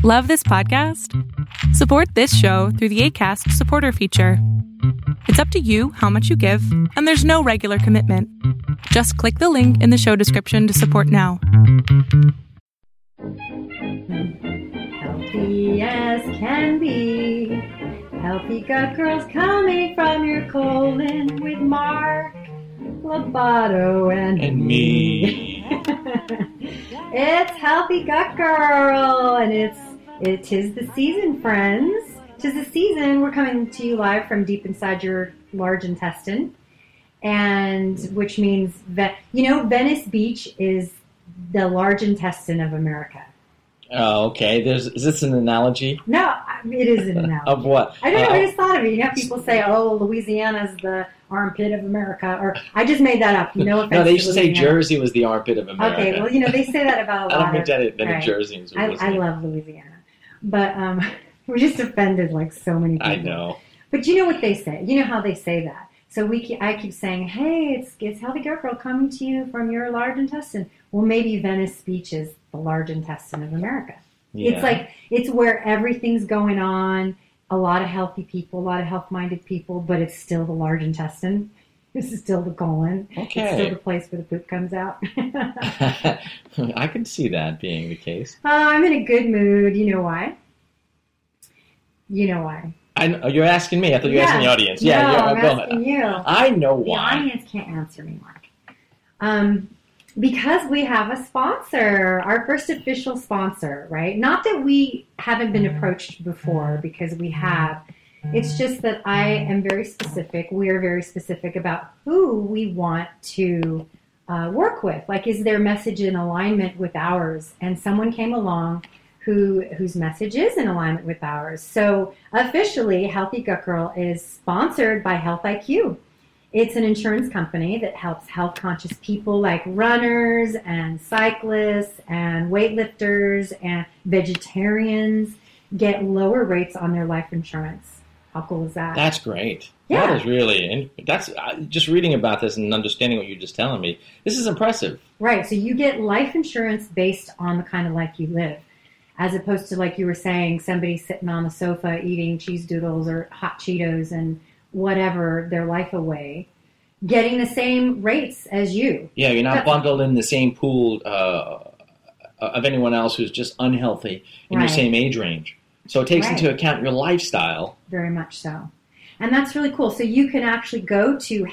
Love this podcast? Support this show through the Acast supporter feature. It's up to you how much you give, and there's no regular commitment. Just click the link in the show description to support now. Healthy as can be. Healthy Gut Girls coming from your colon with Mark Lobato and me. It's Healthy Gut Girl, and it is the season, friends. 'Tis the season. We're coming to you live from deep inside your large intestine, and which means that Venice Beach is the large intestine of America. Oh, okay. Is this an analogy? No, it is an analogy. Of what? I don't know. I just thought of it. You have people say, "Oh, Louisiana's the armpit of America," or I just made that up. No offense. No, they used to say Louisiana. Jersey was the armpit of America. Okay, well, they say that about a lot. I don't think that in right. Jersey. I love Louisiana, but we just offended like so many people. I know. But you know what they say. You know how they say that. So I keep saying, "Hey, it's Healthy Gut Girl coming to you from your large intestine." Well, maybe Venice Beach is the large intestine of America. Yeah. It's where everything's going on. A lot of healthy people, a lot of health-minded people, but it's still the large intestine. This is still the colon. Okay. It's still the place where the poop comes out. I can see that being the case. I'm in a good mood. You know why? You're asking me. I thought you were asking the audience. No, I'm asking ahead. you. I know why. The audience can't answer me, Mark. Because we have a sponsor, our first official sponsor, right? Not that we haven't been approached before, because we have. It's just that I am very specific. We are very specific about who we want to work with. Like, is their message in alignment with ours? And someone came along whose message is in alignment with ours. So officially, Healthy Gut Girl is sponsored by Health IQ. It's an insurance company that helps health-conscious people like runners and cyclists and weightlifters and vegetarians get lower rates on their life insurance. How cool is that? That's great. Yeah. That is really, just reading about this and understanding what you're just telling me, this is impressive. Right. So you get life insurance based on the kind of life you live, as opposed to, like you were saying, somebody sitting on the sofa eating cheese doodles or hot Cheetos and whatever their life away, getting the same rates as you. Yeah, you're not bundled in the same pool of anyone else who's just unhealthy in your same age range. So it takes into account your lifestyle. Very much so. And that's really cool. So you can actually go to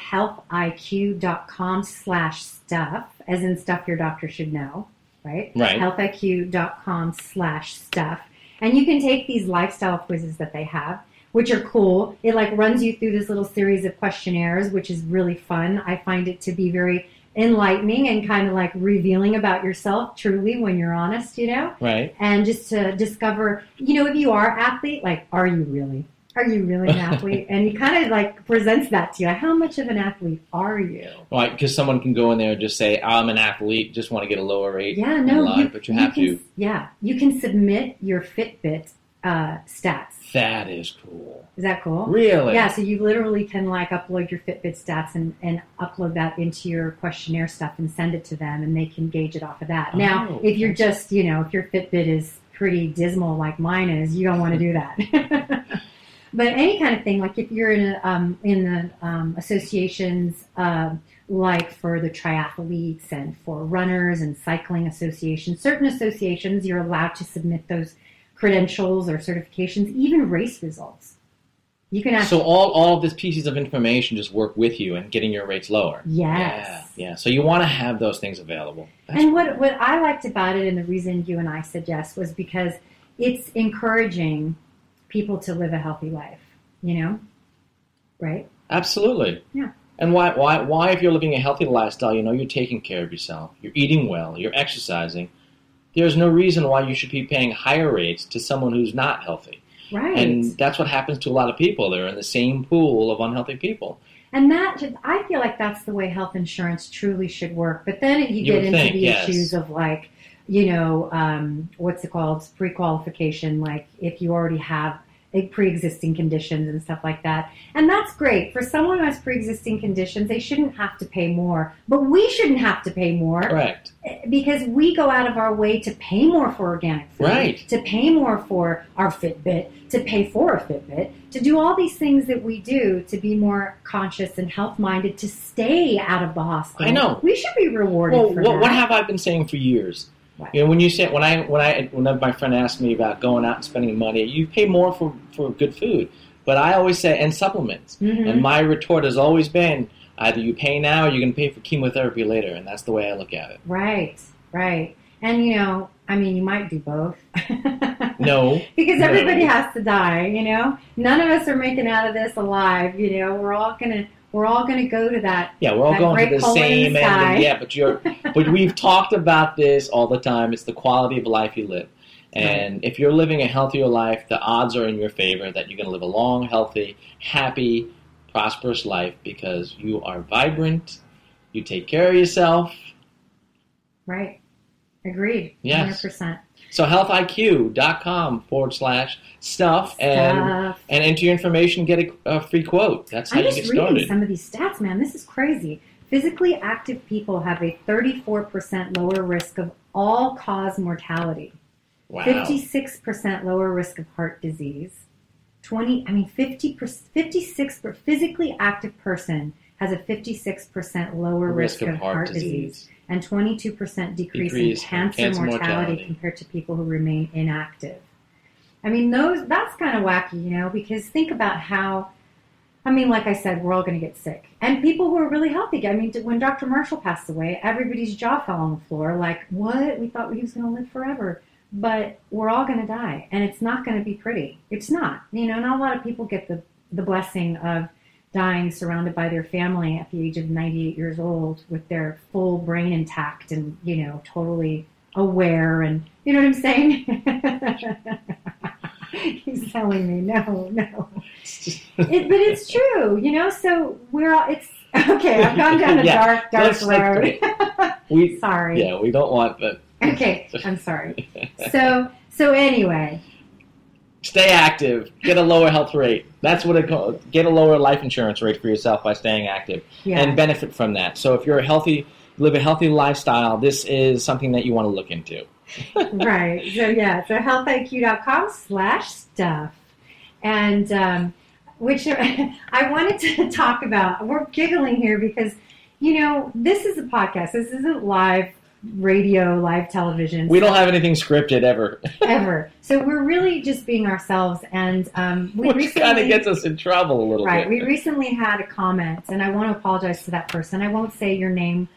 healthiq.com/stuff, as in stuff your doctor should know, right? Right. healthiq.com/stuff. And you can take these lifestyle quizzes that they have, which are cool. It runs you through this little series of questionnaires, which is really fun. I find it to be very enlightening and kind of like revealing about yourself truly when you're honest, Right. And just to discover, if you are an athlete, like, are you really an athlete? And he kind of like presents that to you. How much of an athlete are you? Right, because someone can go in there and just say, I'm an athlete, just want to get a lower rate. Yeah, no, but you have to. Yeah, you can submit your Fitbit stats. That is cool. Is that cool? Really? Yeah, so you literally can upload your Fitbit stats and upload that into your questionnaire stuff and send it to them, and they can gauge it off of that. Now, if you're just, if your Fitbit is pretty dismal like mine is, you don't want to do that. But any kind of thing, like if you're in the associations, like for the triathletes and for runners and cycling associations, certain associations, you're allowed to submit those credentials or certifications, even race results. You can actually, so all of these pieces of information just work with you in getting your rates lower. Yes. Yeah. So you want to have those things available. And what I liked about it, and the reason you and I said yes, was because it's encouraging people to live a healthy life, right? Absolutely. Yeah. And why if you're living a healthy lifestyle, you're taking care of yourself, you're eating well, you're exercising, there's no reason why you should be paying higher rates to someone who's not healthy. Right. And that's what happens to a lot of people. They're in the same pool of unhealthy people. And I feel like that's the way health insurance truly should work. But then you get into the issues of what's it called? Pre-qualification. Like if you already have pre-existing conditions and stuff like that. And that's great. For someone who has pre-existing conditions, they shouldn't have to pay more. But we shouldn't have to pay more. Correct. Because we go out of our way to pay more for organic food, Right. to pay more for our Fitbit, to pay for a Fitbit, to do all these things that we do to be more conscious and health-minded, to stay out of the hospital. I know. We should be rewarded Well, for that. what have I been saying for years? What? You know, when you say when my friend asked me about going out and spending money, you pay more for good food. But I always say, and supplements. Mhm. And my retort has always been, either you pay now or you're going to pay for chemotherapy later. And that's the way I look at it. Right, right. And, you know, I mean, you might do both. No. Because No. everybody has to die, you know? None of us are making out of this alive, you know? We're all gonna go to that. Yeah, we're all That going great to the hole in the same sky. end. Yeah, but we've talked about this all the time. It's the quality of life you live. And if you're living a healthier life, the odds are in your favor that you're going to live a long, healthy, happy, prosperous life because you are vibrant, you take care of yourself. Right. Agreed. Yes. 100%. So healthiq.com/stuff and enter your information, get a free quote. That's how I'm you just get reading started. some of these stats, man. This is crazy. Physically active people have a 34% lower risk of all-cause mortality. Wow. 56% lower risk of heart disease. 56 physically active person has a 56% lower risk of heart disease and 22% decrease in cancer mortality compared to people who remain inactive. I mean, that's kind of wacky, you know, because think about how, I mean, like I said, we're all going to get sick. And people who are really healthy, I mean, when Dr. Marshall passed away, everybody's jaw fell on the floor. Like, what? We thought he was going to live forever. But we're all going to die, and it's not going to be pretty. It's not. You know, not a lot of people get the blessing of dying surrounded by their family at the age of 98 years old with their full brain intact and, you know, totally aware. And, you know what I'm saying? He's telling me, no. But it's true, you know, so we're all, it's, okay, I've gone down a dark road. Sorry. Yeah, we don't want that. Okay, I'm sorry. So anyway. Stay active. Get a lower health rate. That's what it calls. Get a lower life insurance rate for yourself by staying active and benefit from that. So if you're live a healthy lifestyle, this is something that you want to look into. Right. So healthiq.com/stuff. And which I wanted to talk about. We're giggling here because, you know, this is a podcast. This isn't live radio, live television. We don't have anything scripted ever. Ever. So we're really just being ourselves. And which kind of gets us in trouble a little bit. Right. We recently had a comment, and I want to apologize to that person. I won't say your name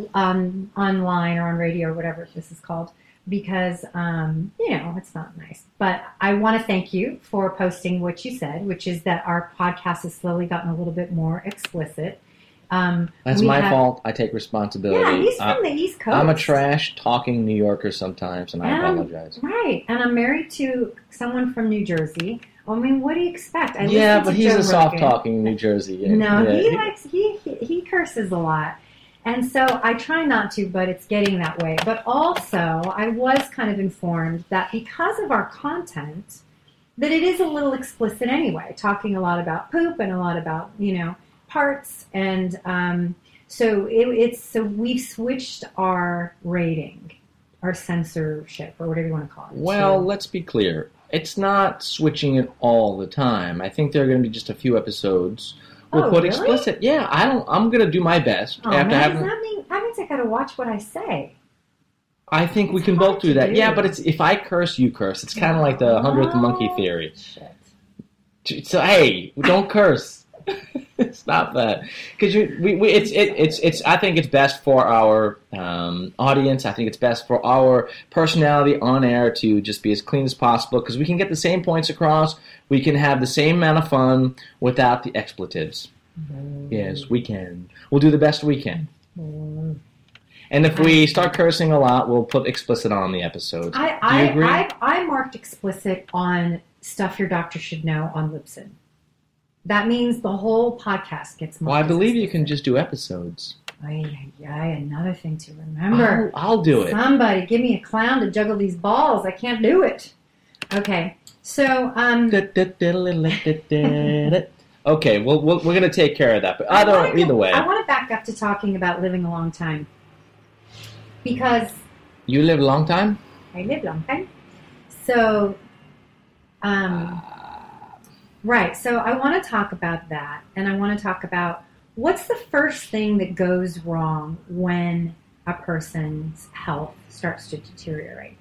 online or on radio or whatever this is called because, you know, it's not nice. But I want to thank you for posting what you said, which is that our podcast has slowly gotten a little bit more explicit. That's my fault. I take responsibility. Yeah, he's from the East Coast. I'm a trash-talking New Yorker sometimes, and I apologize. Right, and I'm married to someone from New Jersey. I mean, what do you expect? But he's a soft-talking New Jersey. Yeah. No, he curses a lot. And so I try not to, but it's getting that way. But also, I was kind of informed that because of our content, that it is a little explicit anyway, talking a lot about poop and a lot about, you know, parts, and so we've switched our rating, our censorship, or whatever you want to call it. Well, let's be clear. It's not switching it all the time. I think there are going to be just a few episodes. We'll put really? explicit. Yeah, I'm going to do my best. That means I got to watch what I say. I think we can both do that. Yeah, but if I curse, you curse. It's kind of like the 100th monkey theory. Shit. So hey, don't curse. Stop that, because it's. I think it's best for our audience. I think it's best for our personality on air to just be as clean as possible, because we can get the same points across. We can have the same amount of fun without the expletives. Yes, we can. We'll do the best we can. And if we start cursing a lot, we'll put explicit on the episodes. Do you agree? I marked explicit on Stuff Your Doctor Should Know on Libsyn. That means the whole podcast gets marked. Well, I believe you can just do episodes. Another thing to remember. I'll do it. Somebody give me a clown to juggle these balls. I can't do it. Okay. So, okay, well, we're going to take care of that. But either way. I want to back up to talking about living a long time. Because... You live a long time? I live a long time. So, right. So I want to talk about that. And I want to talk about what's the first thing that goes wrong when a person's health starts to deteriorate?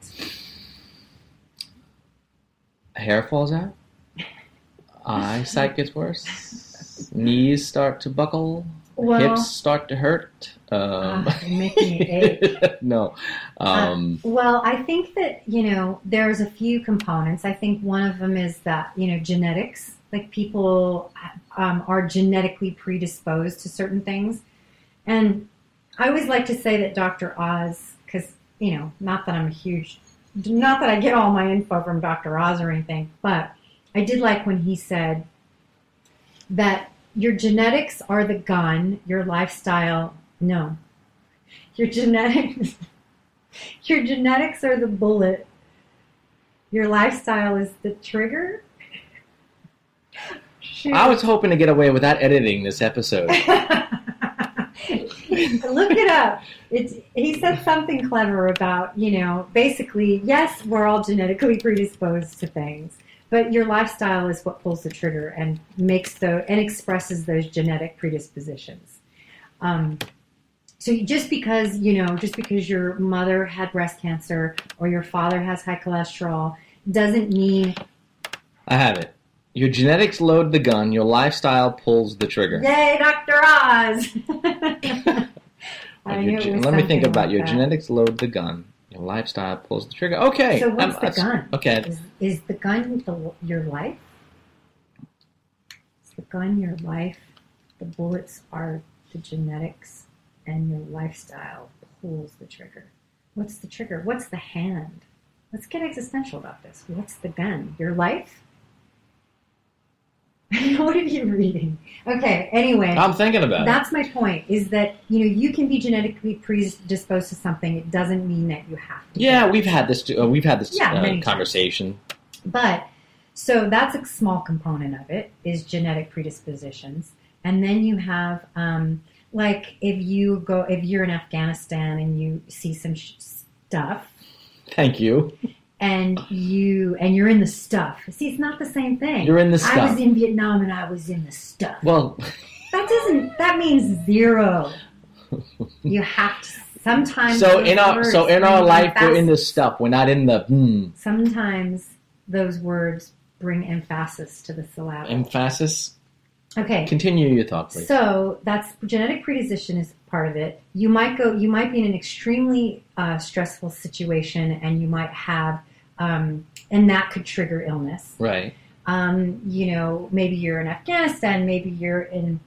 Hair falls out. Eyesight gets worse. Knees start to buckle. Hips start to hurt. Making it ache. No. Well, I think that, there's a few components. I think one of them is that, genetics. Like people are genetically predisposed to certain things. And I always like to say that Dr. Oz, because, not that I get all my info from Dr. Oz or anything, but I did like when he said that your genetics are the gun, your lifestyle, no. Your genetics are the bullet, your lifestyle is the trigger. Shoot. I was hoping to get away without editing this episode. Look it up. He said something clever about, basically, yes, we're all genetically predisposed to things, but your lifestyle is what pulls the trigger and expresses those genetic predispositions. So just because your mother had breast cancer or your father has high cholesterol doesn't mean... I have it. Your genetics load the gun, your lifestyle pulls the trigger. Yay, Dr. Oz! Let me think about your genetics load the gun, your lifestyle pulls the trigger. Okay. So what's the gun? Okay. Is the gun your life? Is the gun your life? The bullets are the genetics, and your lifestyle pulls the trigger. What's the trigger? What's the hand? Let's get existential about this. What's the gun? Your life? What are you reading? Okay, anyway. I'm thinking about it. That's my point, is that, you can be genetically predisposed to something. It doesn't mean that you have to. Yeah, we've had this conversation. But, so that's a small component of it, is genetic predispositions. And then you have, like, if you're in Afghanistan and you see some stuff. Thank you. And you're in the stuff. See, it's not the same thing. You're in the stuff. I was in Vietnam and I was in the stuff. Well, that means zero. You have to sometimes. So in our life, we're in the stuff. We're not in the. Sometimes those words bring emphasis to the syllable. Emphasis. Okay. Continue your thought, please. So that's genetic predisposition is part of it. You might be in an extremely stressful situation, and you might have. And that could trigger illness. Right. Maybe you're in Afghanistan, maybe you're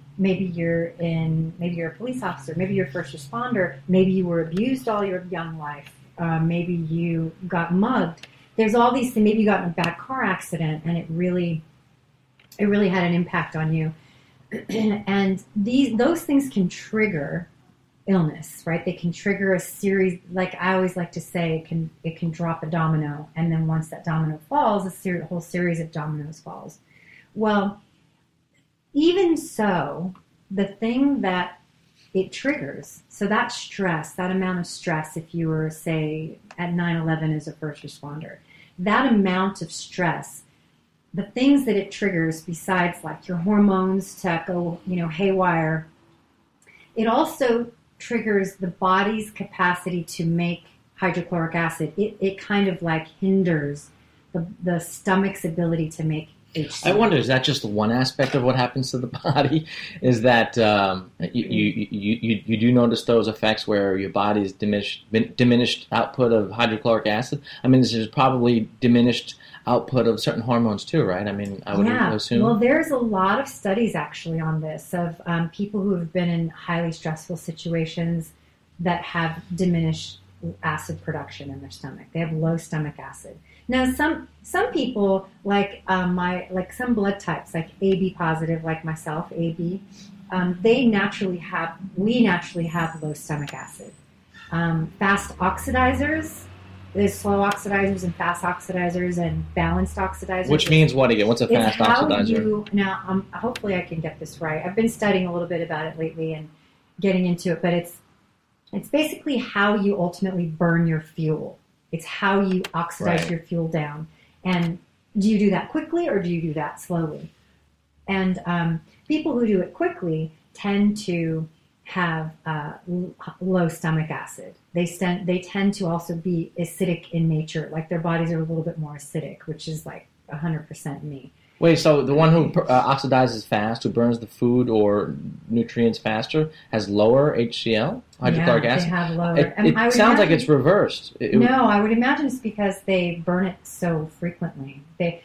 a police officer, maybe you're a first responder, maybe you were abused all your young life, maybe you got mugged. There's all these things. Maybe you got in a bad car accident, and it really had an impact on you. And those things can trigger illness, right? They can trigger a series, like I always like to say, it can drop a domino, and then once that domino falls, a whole series of dominoes falls. Well, even so, the thing that it triggers, so that stress, that amount of stress, if you were, say, at 9/11 as a first responder, that amount of stress, the things that it triggers, besides like your hormones to go, haywire, it also triggers the body's capacity to make hydrochloric acid. It kind of like hinders the stomach's ability to make HCl. I wonder, is that just one aspect of what happens to the body? Is that you do notice those effects where your body's diminished output of hydrochloric acid? I mean, there's probably diminished output of certain hormones too, right? I mean, I would assume. Well, there's a lot of studies actually on this of people who have been in highly stressful situations that have diminished acid production in their stomach. They have low stomach acid. Now, some people like some blood types, like AB positive, like myself, AB, we naturally have low stomach acid. Fast oxidizers there's slow oxidizers and fast oxidizers and balanced oxidizers. Which means what again? What's a fast oxidizer? Now, hopefully I can get this right. I've been studying a little bit about it lately and getting into it, but it's basically how you ultimately burn your fuel. It's how you oxidize your fuel down. And do you do that quickly or do you do that slowly? And people who do it quickly tend to have low stomach acid. They tend to also be acidic in nature, like their bodies are a little bit more acidic, which is like 100% me. Wait, so the one who oxidizes fast, who burns the food or nutrients faster, has lower HCl, hydrochloric acid? They have lower. It sounds like it's reversed. No, I would imagine it's because they burn it so frequently. They're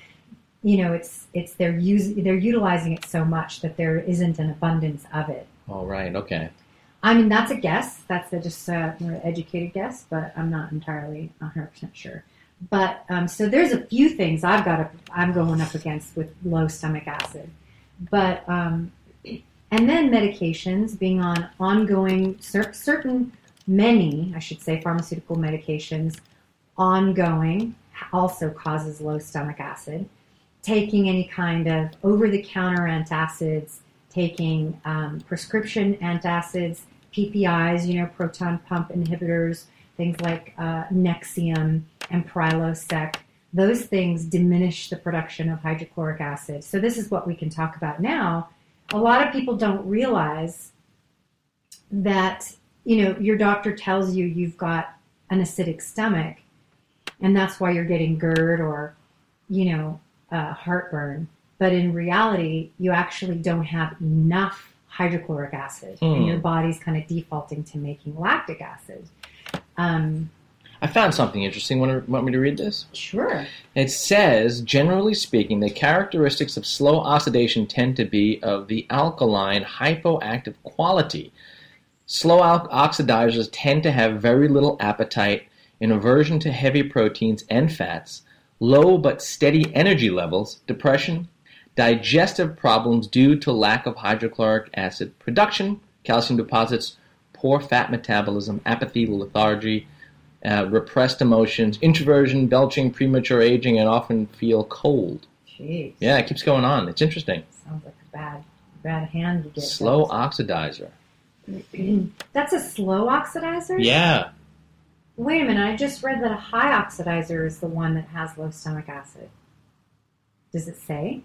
utilizing it so much that there isn't an abundance of it. Oh, right. Okay. I mean, that's a guess. That's just a more educated guess, but I'm not entirely 100% sure. But so there's a few things I'm going up against with low stomach acid. But and then medications, being on ongoing many pharmaceutical medications, ongoing also causes low stomach acid. Taking any kind of over-the-counter antacids, taking prescription antacids, PPIs, proton pump inhibitors, things like Nexium and Prilosec, those things diminish the production of hydrochloric acid. So this is what we can talk about now. A lot of people don't realize that, your doctor tells you you've got an acidic stomach, and that's why you're getting GERD or, heartburn. But in reality, you actually don't have enough hydrochloric acid, and your body's kind of defaulting to making lactic acid. I found something interesting. Want me to read this? Sure. It says, generally speaking, the characteristics of slow oxidation tend to be of the alkaline, hypoactive quality. Slow oxidizers tend to have very little appetite, an aversion to heavy proteins and fats, low but steady energy levels, depression, digestive problems due to lack of hydrochloric acid production, calcium deposits, poor fat metabolism, apathy, lethargy, repressed emotions, introversion, belching, premature aging, and often feel cold. Jeez. Yeah, it keeps going on. It's interesting. Sounds like a bad hand you get. Slow oxidizer. That's a slow oxidizer? Yeah. Wait a minute, I just read that a high oxidizer is the one that has low stomach acid. Does it say?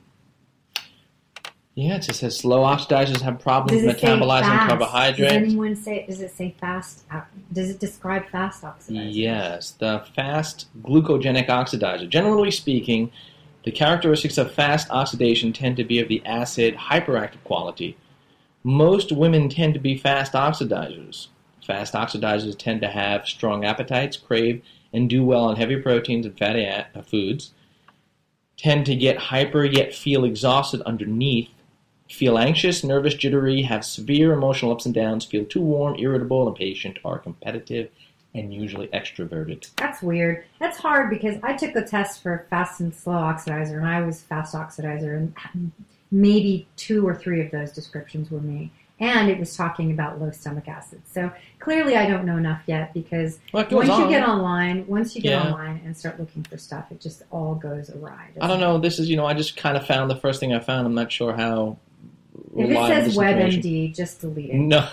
Yeah, it just says slow oxidizers have problems metabolizing carbohydrates. Does it say fast? Does it describe fast oxidizers? Yes, the fast glucogenic oxidizer. Generally speaking, the characteristics of fast oxidation tend to be of the acid hyperactive quality. Most women tend to be fast oxidizers. Fast oxidizers tend to have strong appetites, crave, and do well on heavy proteins and fatty foods. Tend to get hyper yet feel exhausted underneath. Feel anxious, nervous, jittery, have severe emotional ups and downs, feel too warm, irritable, impatient, are competitive, and usually extroverted. That's weird. That's hard because I took the test for fast and slow oxidizer, and I was fast oxidizer, and maybe 2 or 3 of those descriptions were me. And it was talking about low stomach acid. So clearly I don't know enough yet because once you get online and start looking for stuff, it just all goes awry. I don't know. This is, I just kind of found the first thing I found. I'm not sure how. If it says WebMD, just delete it. No,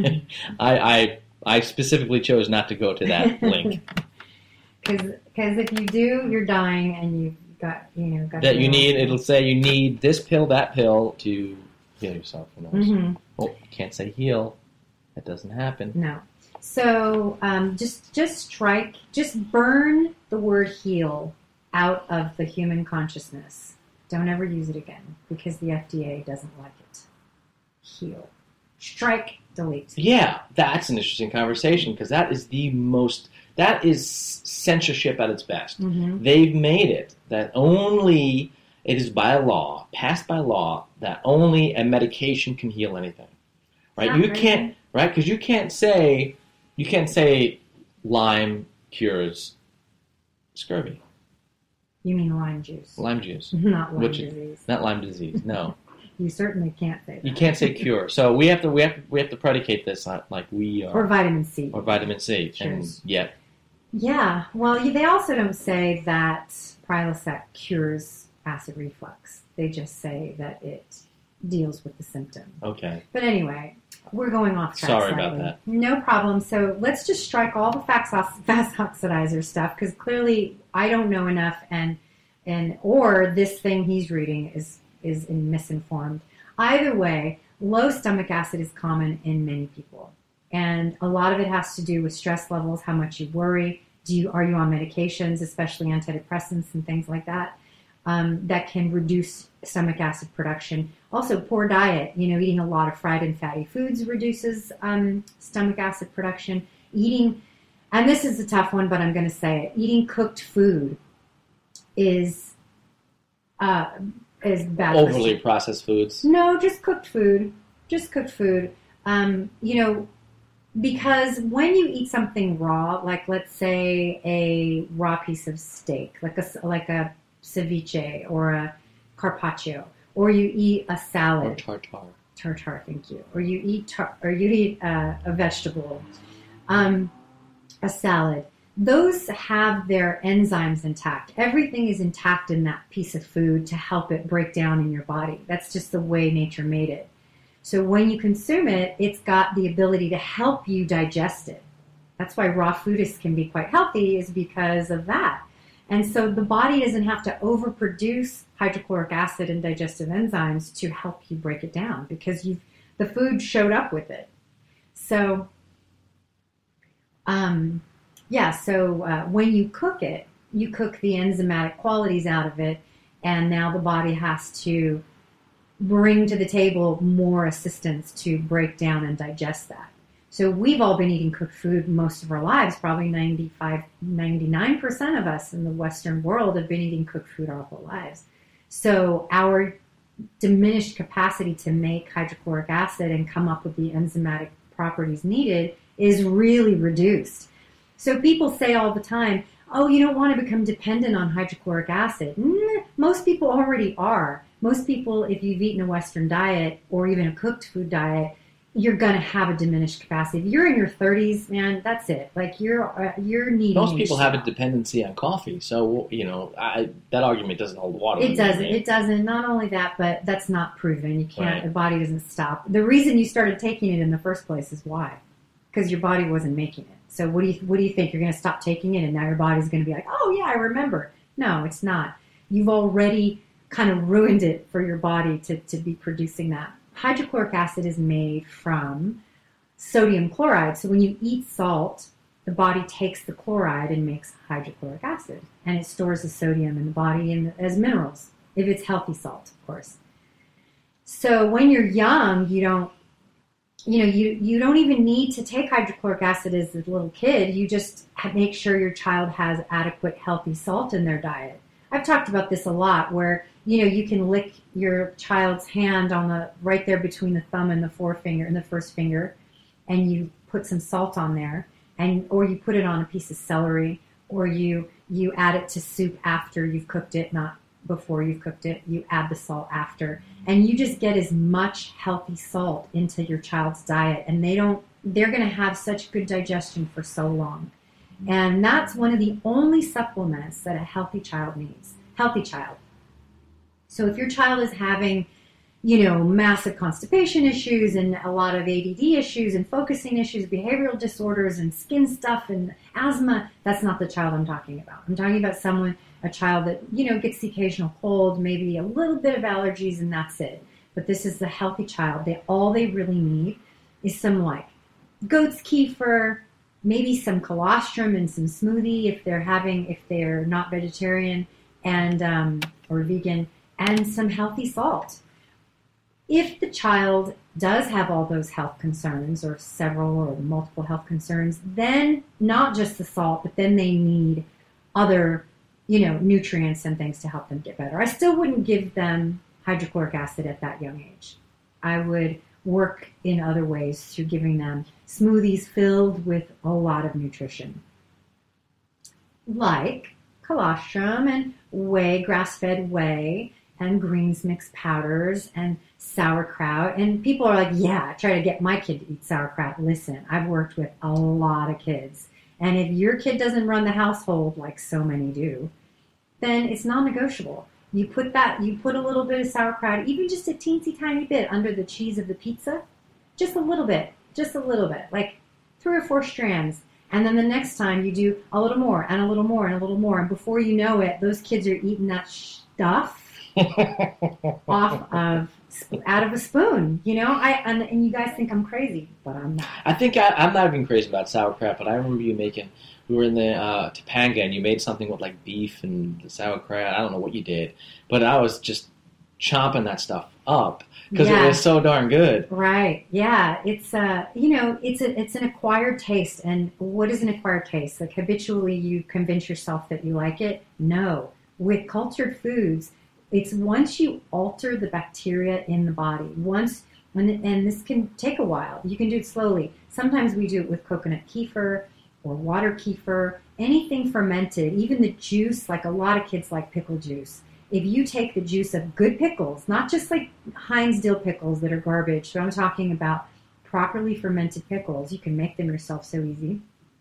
I specifically chose not to go to that link. Because if you do, you're dying, and you've got that you need. It'll say you need this pill, that pill to heal yourself. Mm-hmm. Oh, you can't say heal. That doesn't happen. No. So just burn the word heal out of the human consciousness. Don't ever use it again because the FDA doesn't like it. Heal. Strike, delete. Yeah, that's an interesting conversation because that is censorship at its best. Mm-hmm. They've made it that only, it is by law, passed by law, that only a medication can heal anything. Right? You can't, right? Because you can't say lime cures scurvy. You mean Lyme juice? Lyme juice. Not Lyme disease. Not Lyme disease. No. You certainly can't say that. You can't say cure. So we have to predicate this like we are. Or vitamin C. Or vitamin C. Sure. And yet Yeah. Well, they also don't say that Prilosec cures acid reflux. They just say that it deals with the symptom. Okay. But anyway, we're going off track. Sorry about that. No problem. So let's just strike all the fast oxidizer stuff, because clearly I don't know enough, or this thing he's reading is misinformed. Either way, low stomach acid is common in many people, and a lot of it has to do with stress levels, how much you worry. Are you on medications, especially antidepressants and things like that, that can reduce stomach acid production. Also, poor diet. Eating a lot of fried and fatty foods reduces stomach acid production. And this is a tough one, but I'm going to say it. Eating cooked food is bad. Overly processed foods. No, just cooked food. Because when you eat something raw, like let's say a raw piece of steak, like a ceviche or a carpaccio, or you eat a salad. Or Tartar, thank you. Or you eat a vegetable, a salad. Those have their enzymes intact. Everything is intact in that piece of food to help it break down in your body. That's just the way nature made it. So when you consume it, it's got the ability to help you digest it. That's why raw foodists can be quite healthy, is because of that. And so the body doesn't have to overproduce hydrochloric acid and digestive enzymes to help you break it down, because the food showed up with it. So, when you cook it, you cook the enzymatic qualities out of it, and now the body has to bring to the table more assistance to break down and digest that. So we've all been eating cooked food most of our lives. Probably 99% of us in the Western world have been eating cooked food our whole lives. So our diminished capacity to make hydrochloric acid and come up with the enzymatic properties needed is really reduced. So people say all the time, oh, you don't want to become dependent on hydrochloric acid. Most people already are. Most people, if you've eaten a Western diet or even a cooked food diet, you're going to have a diminished capacity. If you're in your 30s, man, that's it. Like you're needing. Most people have a dependency on coffee, so that argument doesn't hold water. It doesn't. It doesn't. Not only that, but that's not proven. You can't. Right. The body doesn't stop. The reason you started taking it in the first place is why, because your body wasn't making it. So what do you think? You're going to stop taking it, and now your body's going to be like, oh yeah, I remember. No, it's not. You've already kind of ruined it for your body to be producing that. Hydrochloric acid is made from sodium chloride. So when you eat salt, the body takes the chloride and makes hydrochloric acid, and it stores the sodium in the body as minerals, if it's healthy salt, of course. So when you're young, you don't even need to take hydrochloric acid as a little kid. You just make sure your child has adequate healthy salt in their diet. I've talked about this a lot, where you can lick your child's hand right there between the thumb and the forefinger and the first finger, and you put some salt on there, or you put it on a piece of celery, or you add it to soup after you've cooked it, not before you've cooked it. You add the salt after, and you just get as much healthy salt into your child's diet, and they're going to have such good digestion for so long. And that's one of the only supplements that a healthy child needs. Healthy child. So if your child is having, massive constipation issues and a lot of ADD issues and focusing issues, behavioral disorders and skin stuff and asthma, that's not the child I'm talking about. I'm talking about a child that, gets the occasional cold, maybe a little bit of allergies, and that's it. But this is the healthy child. All they really need is some goat's kefir, maybe some colostrum and some smoothie if they're not vegetarian and or vegan, and some healthy salt. If the child does have all those health concerns, or several or multiple health concerns, then not just the salt, but then they need other, nutrients and things to help them get better. I still wouldn't give them hydrochloric acid at that young age. I would work in other ways through giving them smoothies filled with a lot of nutrition, like colostrum and whey, grass-fed whey, and greens mix powders and sauerkraut. And people are like, yeah, I try to get my kid to eat sauerkraut. Listen, I've worked with a lot of kids, And if your kid doesn't run the household like so many do, then it's non-negotiable. You put a little bit of sauerkraut, even just a teensy tiny bit under the cheese of the pizza, just a little bit, like 3 or 4 strands. And then the next time you do a little more and a little more and a little more. And before you know it, those kids are eating that stuff out of a spoon, and you guys think I'm crazy, but I'm not. I think I'm not even crazy about sauerkraut, but I remember we were in the Topanga, and you made something with like beef and sauerkraut. I don't know what you did, but I was just chomping that stuff up because it was so darn good. Right. Yeah. It's it's an acquired taste. And what is an acquired taste? Like habitually you convince yourself that you like it? No. With cultured foods, it's once you alter the bacteria in the body, and this can take a while. You can do it slowly. Sometimes we do it with coconut kefir or water kefir, anything fermented, even the juice, like a lot of kids like pickle juice. If you take the juice of good pickles, not just like Heinz dill pickles that are garbage, but I'm talking about properly fermented pickles, you can make them yourself so easy.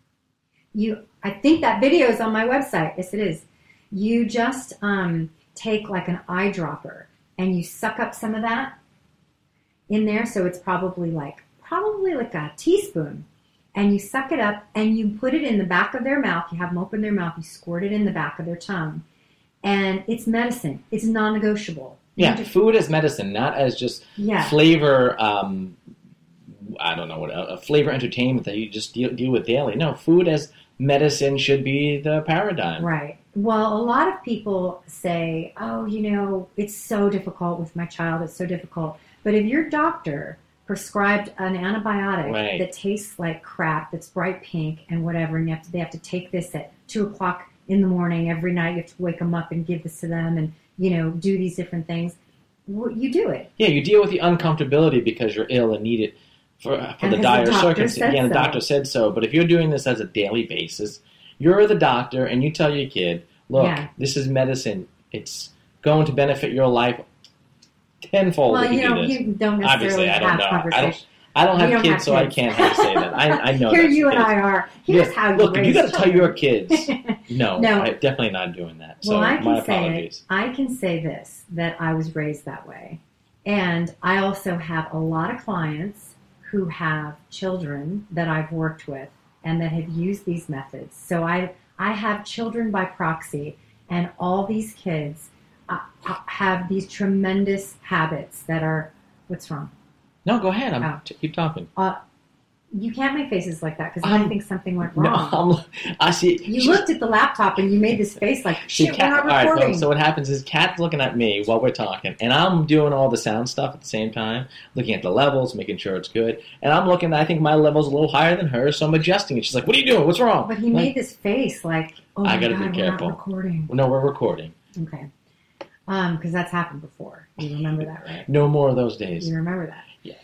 I think that video is on my website. Yes, it is. You just take like an eyedropper and you suck up some of that in there. So it's probably like a teaspoon. And you suck it up and you put it in the back of their mouth. You have them open their mouth. You squirt it in the back of their tongue. And it's medicine. It's non-negotiable. Yeah, food as medicine, not as just flavor, I don't know, a flavor entertainment that you just deal with daily. No, food as medicine should be the paradigm. Right. Well, a lot of people say, it's so difficult with my child. It's so difficult. But if your doctor prescribed an antibiotic that tastes like crap, that's bright pink and whatever, and they have to take this at 2 o'clock in the morning every night, you have to wake them up and give this to them and, do these different things, you do it. Yeah, you deal with the uncomfortability because you're ill and need it for the dire circumstances. Yeah, the doctor said so. But if you're doing this as a daily basis, you're the doctor and you tell your kid, look, this is medicine. It's going to benefit your life tenfold. Well, you don't necessarily have conversations. I don't have kids, so I can't say that. I know Here you and I are. Here's how you look, raise you got to tell children. your kids. No, I'm definitely not doing that. So my apologies. I can say this, that I was raised that way. And I also have a lot of clients who have children that I've worked with and that have used these methods. So I have children by proxy, and all these kids have these tremendous habits that are, what's wrong? No, go ahead. Keep talking. You can't make faces like that because I think something went wrong. No, I see. You looked at the laptop and you made this face like, shit, we're not recording. All right, so what happens is Kat's looking at me while we're talking, and I'm doing all the sound stuff at the same time, looking at the levels, making sure it's good. And I'm looking, I think my level's a little higher than hers, so I'm adjusting it. She's like, what are you doing? What's wrong? But he made this face like, oh my God, be careful. We're not recording. No, we're recording. Okay. Because that's happened before. You remember that, right? No more of those days. You remember that? Yeah.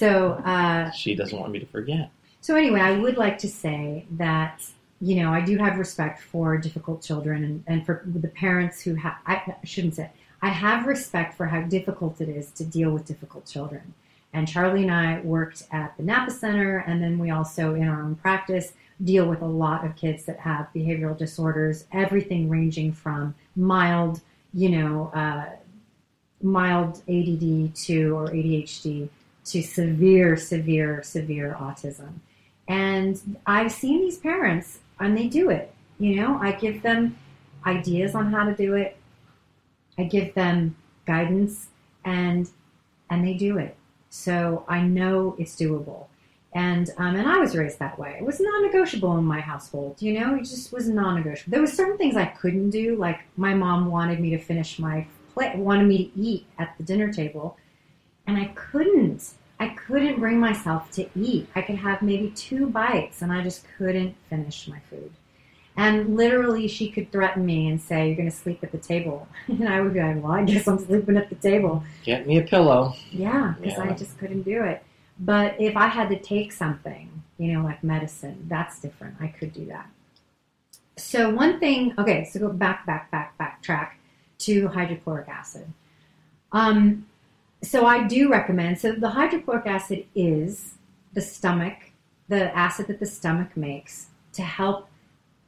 So she doesn't want me to forget. So anyway, I would like to say that, I do have respect for difficult children and for the parents who have, I shouldn't say, I have respect for how difficult it is to deal with difficult children. And Charlie and I worked at the Napa Center, and then we also, in our own practice, deal with a lot of kids that have behavioral disorders, everything ranging from mild ADD or ADHD to severe autism. And I've seen these parents, and they do it. I give them ideas on how to do it. I give them guidance, and they do it. So I know it's doable. And I was raised that way. It was non-negotiable in my household. It just was non-negotiable. There were certain things I couldn't do, like my mom wanted me to finish my plate, wanted me to eat at the dinner table, and I couldn't. I couldn't bring myself to eat. I could have maybe 2 bites, and I just couldn't finish my food. And literally, she could threaten me and say, you're going to sleep at the table. And I would be like, well, I guess I'm sleeping at the table. Get me a pillow. Yeah, because I just couldn't do it. But if I had to take something, like medicine, that's different. I could do that. So one thing, okay, so go backtrack to hydrochloric acid. So I do recommend, so the hydrochloric acid is the acid that the stomach makes to help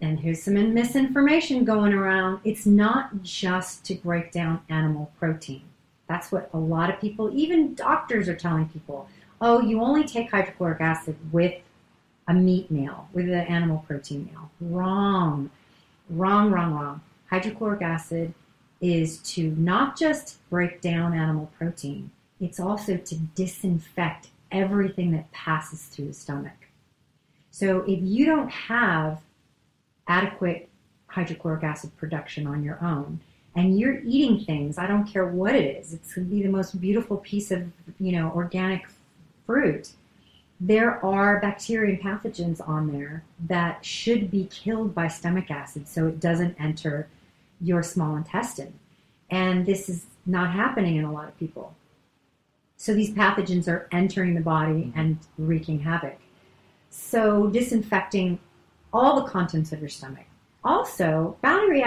and here's some misinformation going around, it's not just to break down animal protein. That's what a lot of people, even doctors, are telling people. Oh, you only take hydrochloric acid with a meat meal, with an animal protein meal. Wrong. Wrong, wrong, wrong. Hydrochloric acid is to not just break down animal protein, it's also to disinfect everything that passes through the stomach. So if you don't have adequate hydrochloric acid production on your own, and you're eating things, I don't care what it is, it's going to be the most beautiful piece of, organic fruit, there are bacteria and pathogens on there that should be killed by stomach acid so it doesn't enter your small intestine. And this is not happening in a lot of people. So these pathogens are entering the body and wreaking havoc. So disinfecting all the contents of your stomach. Also,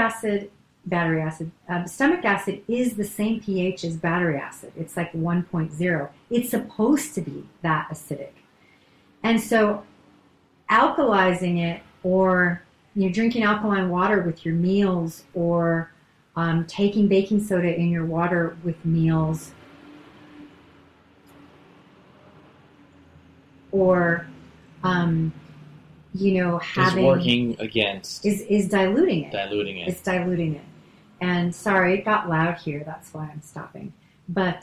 stomach acid is the same pH as battery acid. It's like 1.0. It's supposed to be that acidic. And so alkalizing it, or drinking alkaline water with your meals, or taking baking soda in your water with meals, or having, is working against, is diluting it. It's diluting it. And sorry, it got loud here. That's why I'm stopping. But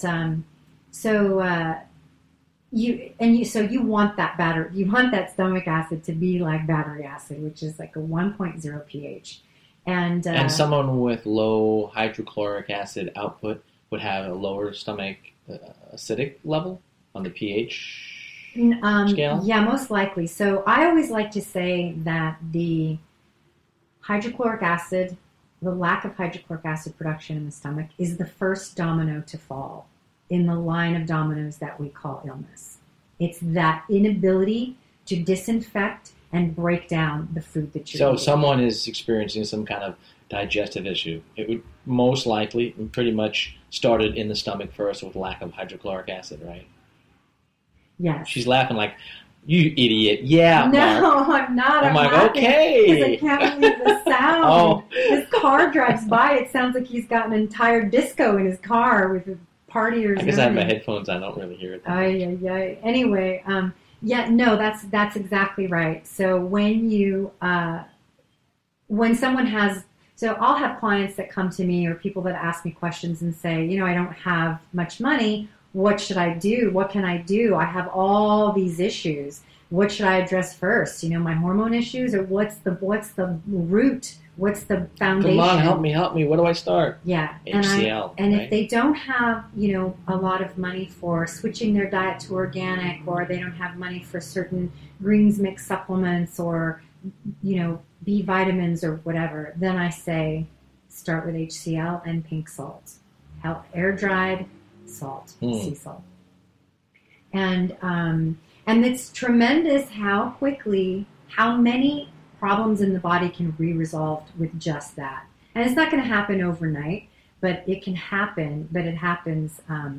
you want that stomach acid to be like battery acid, which is like a 1.0 pH. And someone with low hydrochloric acid output would have a lower stomach acidic level on the pH scale? Yeah, most likely. So I always like to say that the lack of hydrochloric acid production in the stomach is the first domino to fall in the line of dominoes that we call illness. It's that inability to disinfect and break down the food that you're eating. So someone is experiencing some kind of digestive issue. It would most likely pretty much started in the stomach first with lack of hydrochloric acid, right? Yes. She's laughing like, you idiot. Yeah, no, Mark. I'm not. I'm like, laughing okay. Because I can't believe the sound. Oh. His car drives by. It sounds like he's got an entire disco in his car with the partiers. I guess I have my headphones. I don't really hear it. Anyway, that's exactly right. So when someone has, so I'll have clients that come to me, or people that ask me questions and say, I don't have much money. What should I do? What can I do? I have all these issues. What should I address first? My hormone issues, or what's the root? What's the foundation? Come on, help me. Where do I start? Yeah. HCL. And right? if they don't have, a lot of money for switching their diet to organic, or they don't have money for certain greens mix supplements, or, B vitamins or whatever, then I say start with HCL and pink salt. Air-dried salt, sea salt. And it's tremendous how many problems in the body can be resolved with just that. And it's not going to happen overnight, but it can happen. But it happens.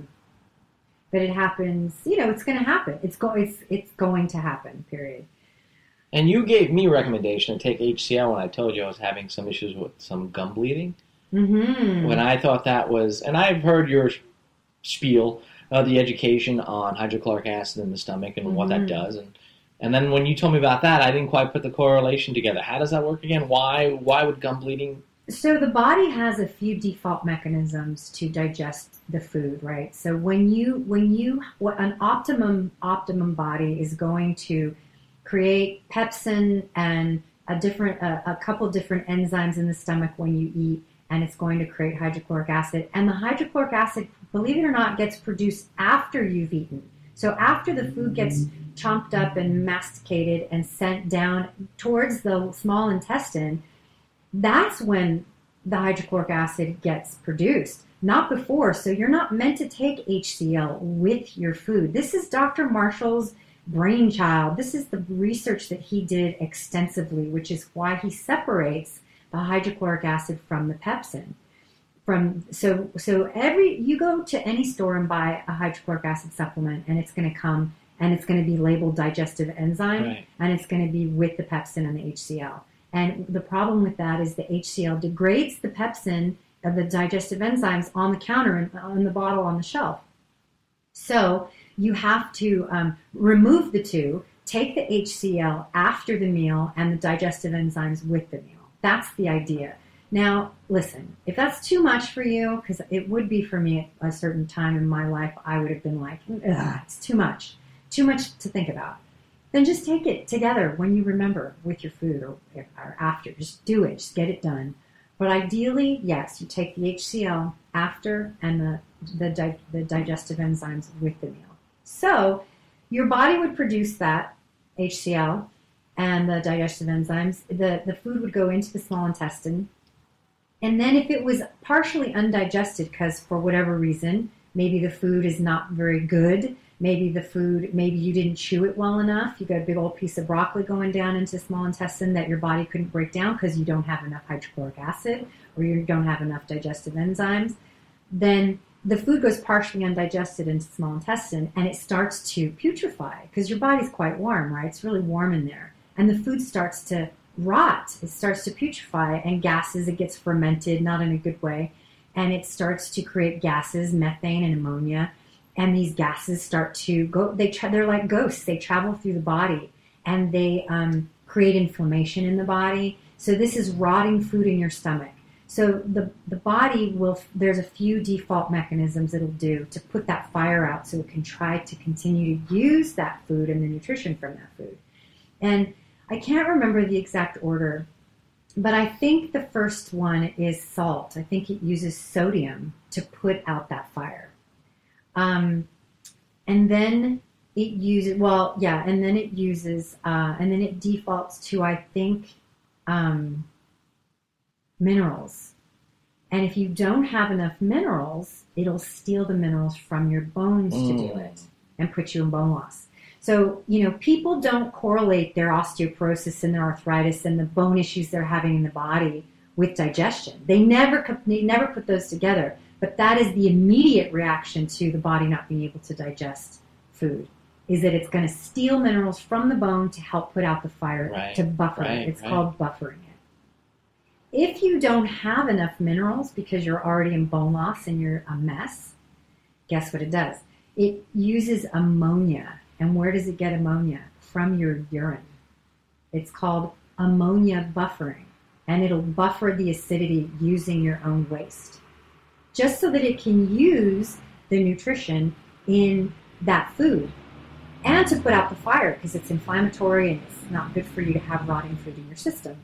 It's going to happen. It's going to happen. Period. And you gave me a recommendation to take HCL when I told you I was having some issues with some gum bleeding. Mm-hmm. When I thought that was, and I've heard your spiel, the education on hydrochloric acid in the stomach and what that does, and then when you told me about that, I didn't quite put the correlation together. How does that work again? Why would gum bleeding? So the body has a few default mechanisms to digest the food, right? So when an optimum body is going to create pepsin and a couple different enzymes in the stomach when you eat, and it's going to create hydrochloric acid. And the hydrochloric acid, believe it or not, gets produced after you've eaten. So after the food gets chomped up and masticated and sent down towards the small intestine, that's when the hydrochloric acid gets produced, not before. So you're not meant to take HCL with your food. This is Dr. Marshall's brainchild. This is the research that he did extensively, which is why he separates the hydrochloric acid from the pepsin. You go to any store and buy a hydrochloric acid supplement, and it's going to come and it's going to be labeled digestive enzyme, right, and it's going to be with the pepsin and the HCL. And the problem with that is the HCl degrades the pepsin of the digestive enzymes on the counter and on the bottle on the shelf. So you have to remove the two, take the HCl after the meal and the digestive enzymes with the meal. That's the idea. Now, listen, if that's too much for you, because it would be for me at a certain time in my life, I would have been like, it's too much to think about. Then just take it together when you remember with your food or after. Just do it. Just get it done. But ideally, yes, you take the HCl after and the digestive enzymes with the meal. So your body would produce that HCl and the digestive enzymes. The food would go into the small intestine. And then if it was partially undigested because for whatever reason, maybe the food is not very good, maybe you didn't chew it well enough, you got a big old piece of broccoli going down into the small intestine that your body couldn't break down because you don't have enough hydrochloric acid or you don't have enough digestive enzymes, then the food goes partially undigested into the small intestine and it starts to putrefy because your body's quite warm, right? It's really warm in there. And the food starts to rot. It starts to putrefy and gases. It gets fermented, not in a good way. And it starts to create gases, methane and ammonia. And these gases start to go, they're like ghosts. They travel through the body and they create inflammation in the body. So this is rotting food in your stomach. So the body there's a few default mechanisms it'll do to put that fire out so it can try to continue to use that food and the nutrition from that food. And I can't remember the exact order, but I think the first one is salt. I think it uses sodium to put out that fire. And then it uses, and then it defaults to, I think, minerals. And if you don't have enough minerals, it'll steal the minerals from your bones to do it and put you in bone loss. So, people don't correlate their osteoporosis and their arthritis and the bone issues they're having in the body with digestion. They never put those together. But that is the immediate reaction to the body not being able to digest food, is that it's going to steal minerals from the bone to help put out the fire, to buffer it. It's called buffering it. If you don't have enough minerals because you're already in bone loss and you're a mess, guess what it does? It uses ammonia. And where does it get ammonia? From your urine. It's called ammonia buffering. And it'll buffer the acidity using your own waste, just so that it can use the nutrition in that food and to put out the fire because it's inflammatory and it's not good for you to have rotting food in your system.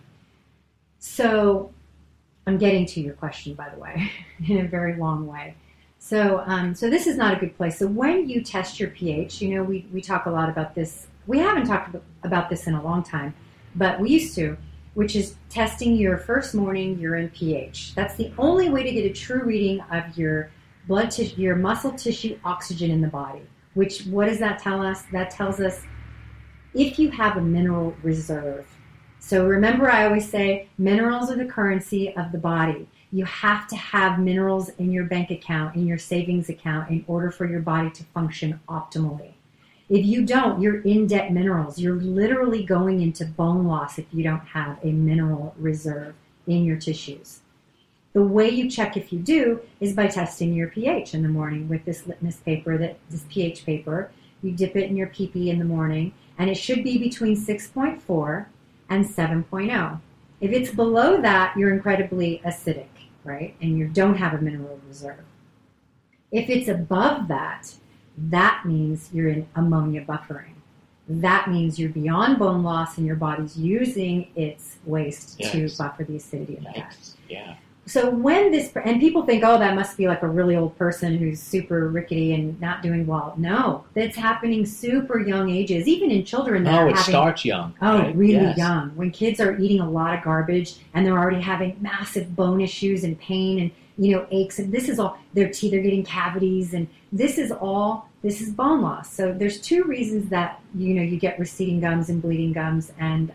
So I'm getting to your question, by the way, in a very long way. So this is not a good place. So when you test your pH, we talk a lot about this. We haven't talked about this in a long time, but we used to, which is testing your first morning urine pH. That's the only way to get a true reading of your blood tissue, your muscle tissue oxygen in the body. Which, what does that tell us? That tells us if you have a mineral reserve. So remember, I always say minerals are the currency of the body. You have to have minerals in your bank account, in your savings account, in order for your body to function optimally. If you don't, you're in debt minerals. You're literally going into bone loss if you don't have a mineral reserve in your tissues. The way you check if you do is by testing your pH in the morning with this litmus paper, this pH paper. You dip it in your pee-pee in the morning, and it should be between 6.4 and 7.0. If it's below that, you're incredibly acidic, right? And you don't have a mineral reserve. If it's above that, that means you're in ammonia buffering. That means you're beyond bone loss and your body's using its waste to buffer the acidity of that. Yeah. So when and people think, oh, that must be like a really old person who's super rickety and not doing well. No, that's happening super young ages, even in children. It starts young. Oh, right? really young. When kids are eating a lot of garbage and they're already having massive bone issues and pain and, aches. And this is all, their teeth are getting cavities. And this is bone loss. So there's two reasons that, you get receding gums and bleeding gums. And,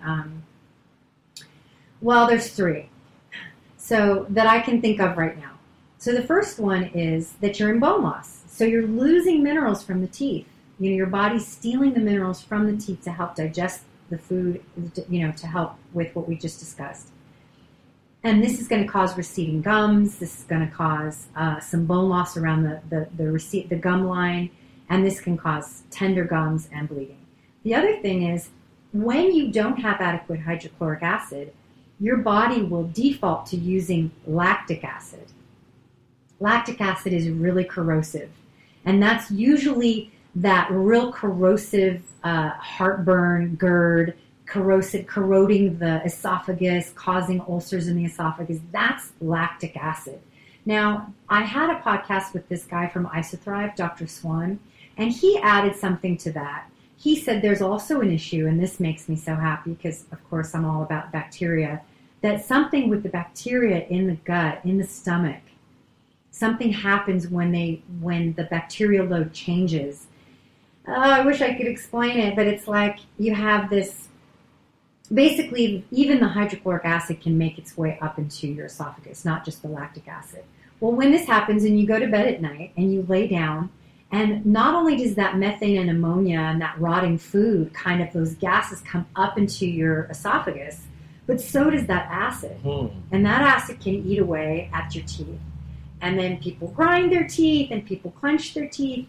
there's three. So that I can think of right now. So the first one is that you're in bone loss. So you're losing minerals from the teeth. Your body's stealing the minerals from the teeth to help digest the food, to help with what we just discussed. And this is going to cause receding gums. This is going to cause some bone loss around the gum line, and this can cause tender gums and bleeding. The other thing is, when you don't have adequate hydrochloric acid, your body will default to using lactic acid. Lactic acid is really corrosive, and that's usually that real corrosive heartburn, GERD, corroding the esophagus, causing ulcers in the esophagus. That's lactic acid. Now, I had a podcast with this guy from Isothrive, Dr. Swan, and he added something to that. He said there's also an issue, and this makes me so happy because, of course, I'm all about bacteria, that something with the bacteria in the gut, in the stomach, something happens when the bacterial load changes. I wish I could explain it, but it's like you have this, basically, even the hydrochloric acid can make its way up into your esophagus, not just the lactic acid. Well, when this happens and you go to bed at night and you lay down, and not only does that methane and ammonia and that rotting food, kind of those gases come up into your esophagus, but so does that acid. And that acid can eat away at your teeth. And then people grind their teeth and people clench their teeth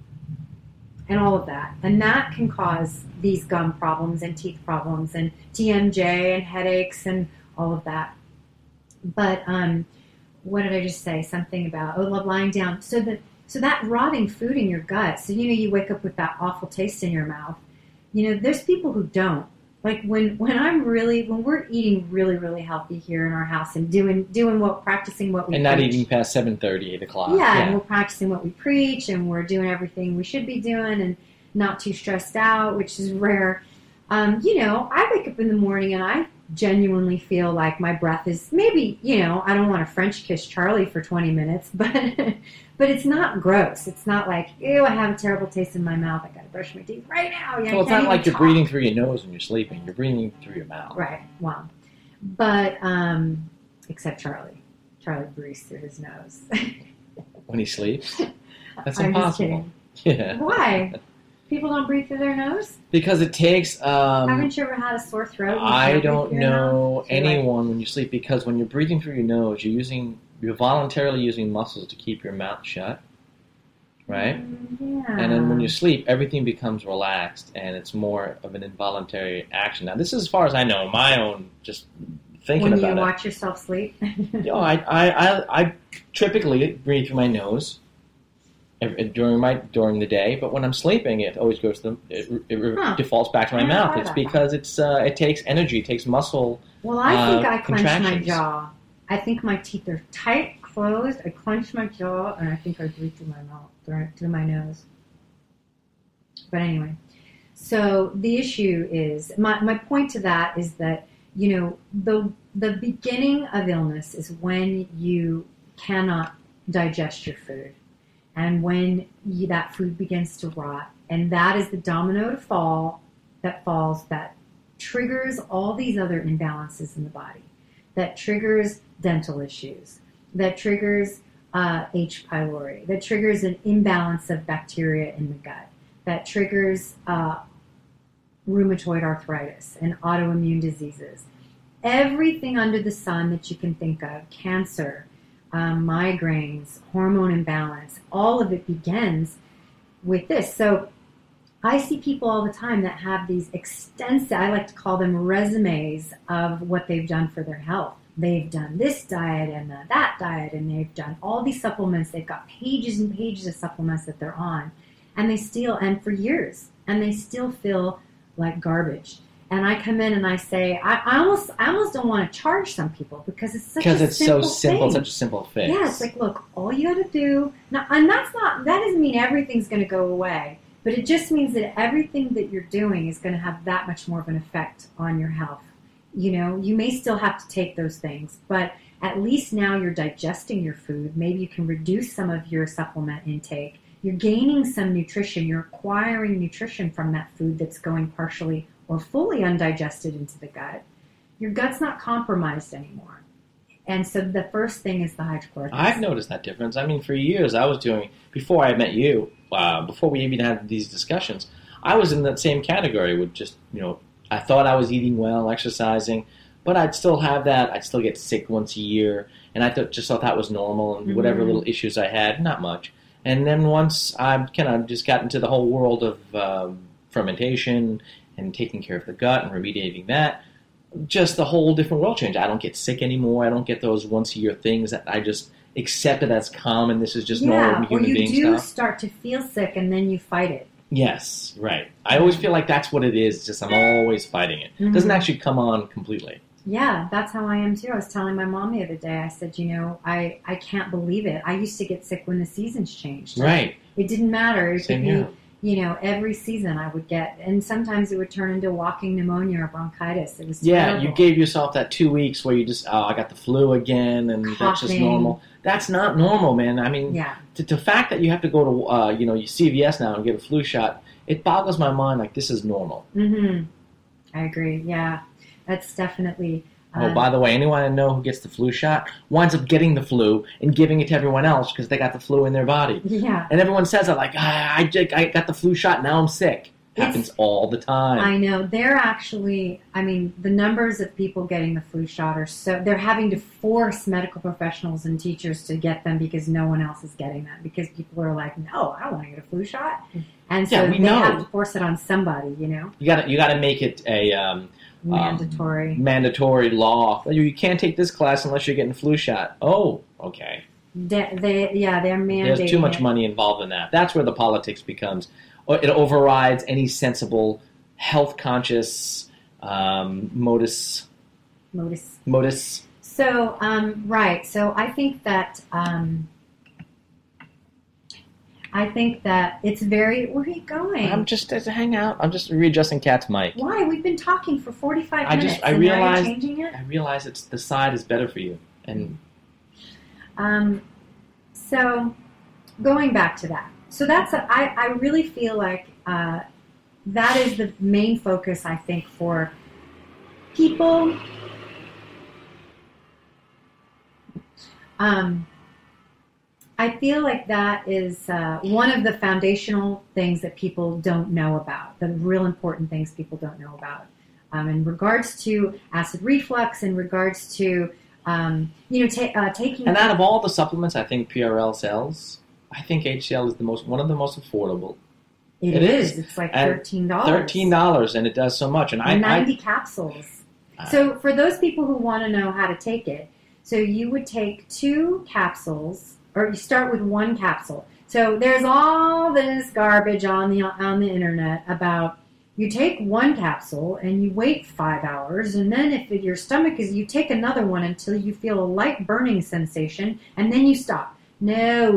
and all of that. And that can cause these gum problems and teeth problems and TMJ and headaches and all of that. But what did I just say? Something about, lying down. So that rotting food in your gut, so you wake up with that awful taste in your mouth. There's people who don't. Like when we're eating really, really healthy here in our house and practicing what we and preach. not eating past 7:30, 8 o'clock. Yeah, and we're practicing what we preach, and we're doing everything we should be doing, and not too stressed out, which is rare. I wake up in the morning and I genuinely feel like my breath is maybe, I don't want to French kiss Charlie for 20 minutes, but it's not gross. It's not like, ew, I have a terrible taste in my mouth. I got to brush my teeth right now. Well, it's not like you're breathing through your nose when you're sleeping. You're breathing through your mouth. Right. Well, but except Charlie. Charlie breathes through his nose. When he sleeps? That's I'm impossible. Just kidding. Yeah. Why? People don't breathe through their nose? Because it takes... Haven't you ever had a sore throat? I don't know anyone when you sleep, because when you're breathing through your nose, you're voluntarily using muscles to keep your mouth shut, right? Yeah. And then when you sleep, everything becomes relaxed, and it's more of an involuntary action. Now, this is as far as I know, my own, just thinking about it. When you watch yourself sleep? I typically breathe through my nose during the day, but when I'm sleeping, it always goes to it defaults back to my mouth. It's because it takes energy, it takes muscle. Well, I think I clench my jaw. I think my teeth are tight, closed. I clench my jaw, and I think I breathe through my mouth, through my nose. But anyway, so the issue is, my point to that is that, the beginning of illness is when you cannot digest your food, and when that food begins to rot, and that is the domino that falls that triggers all these other imbalances in the body, that triggers dental issues, that triggers H. pylori, that triggers an imbalance of bacteria in the gut, that triggers rheumatoid arthritis and autoimmune diseases. Everything under the sun that you can think of, cancer, migraines, hormone imbalance, all of it begins with this. So I see people all the time that have these extensive, I like to call them resumes of what they've done for their health. They've done this diet and that diet, and they've done all these supplements. They've got pages and pages of supplements that they're on, and for years, and they still feel like garbage. And I come in and I say, I almost don't want to charge some people because it's such a simple thing. Such a simple fix. Yeah, it's like, look, all you got to do, now, and that doesn't mean everything's going to go away, but it just means that everything that you're doing is going to have that much more of an effect on your health. You may still have to take those things, but at least now you're digesting your food. Maybe you can reduce some of your supplement intake. You're gaining some nutrition. You're acquiring nutrition from that food that's going partially or fully undigested into the gut. Your gut's not compromised anymore. And so the first thing is the hydrochloric acid. I've noticed that difference. I mean, for years I was doing, before I met you, before we even had these discussions, I was in that same category with just, I thought I was eating well, exercising, but I'd still have that. I'd still get sick once a year, and I just thought that was normal. And whatever little issues I had, not much. And then once I kind of just got into the whole world of fermentation and taking care of the gut and remediating that, just the whole different world changed. I don't get sick anymore. I don't get those once a year things that I just accepted as common. This is just normal human being stuff. Yeah, or you do start to feel sick and then you fight it. Yes, right. I always feel like that's what it is. Just I'm always fighting it. It doesn't actually come on completely. Yeah, that's how I am too. I was telling my mom the other day, I said, I can't believe it. I used to get sick when the seasons changed. Right. It didn't matter. It Same could here. be, every season I would get, and sometimes it would turn into walking pneumonia or bronchitis. It was Yeah, terrible. you gave yourself that 2 weeks where you just, I got the flu again, and that's just Coughing. normal. That's not normal, man. I mean, Yeah. the fact that you have to go to, you CVS now and get a flu shot, it boggles my mind. Like, this is normal. Mm-hmm. I agree. Yeah, that's definitely. Oh, by the way, anyone I know who gets the flu shot winds up getting the flu and giving it to everyone else because they got the flu in their body. Yeah. And everyone says it like, I got the flu shot, now I'm sick. Happens all the time. I know. They're actually, the numbers of people getting the flu shot are they're having to force medical professionals and teachers to get them because no one else is getting them. Because people are like, no, I don't want to get a flu shot. And so they have to force it on somebody, You got to make it a mandatory law. You can't take this class unless you're getting a flu shot. Oh, okay. They're mandating. There's too much money involved in that. That's where the politics becomes. It overrides any sensible, health-conscious modus. So, right. So I think that it's very. Where are you going? I'm just to hang out. I'm just readjusting Kat's mic. Why? We've been talking for 45 minutes. I and realized. now you're changing it? I realize the side is better for you. And so going back to that. So I really feel like that is the main focus, I think, for people. I feel like that is one of the foundational things that people don't know about, the real important things people don't know about. In regards to acid reflux, in regards to, taking... And out of all the supplements I think PRL sells, I think HCL is one of the most affordable. It is. It's like $13. $13, and it does so much. And 90 capsules. So for those people who want to know how to take it, so you would take 2 capsules, or you start with 1 capsule. So there's all this garbage on the internet about you take 1 capsule and you wait 5 hours, and then if your stomach is, you take another one until you feel a light burning sensation, and then you stop. No.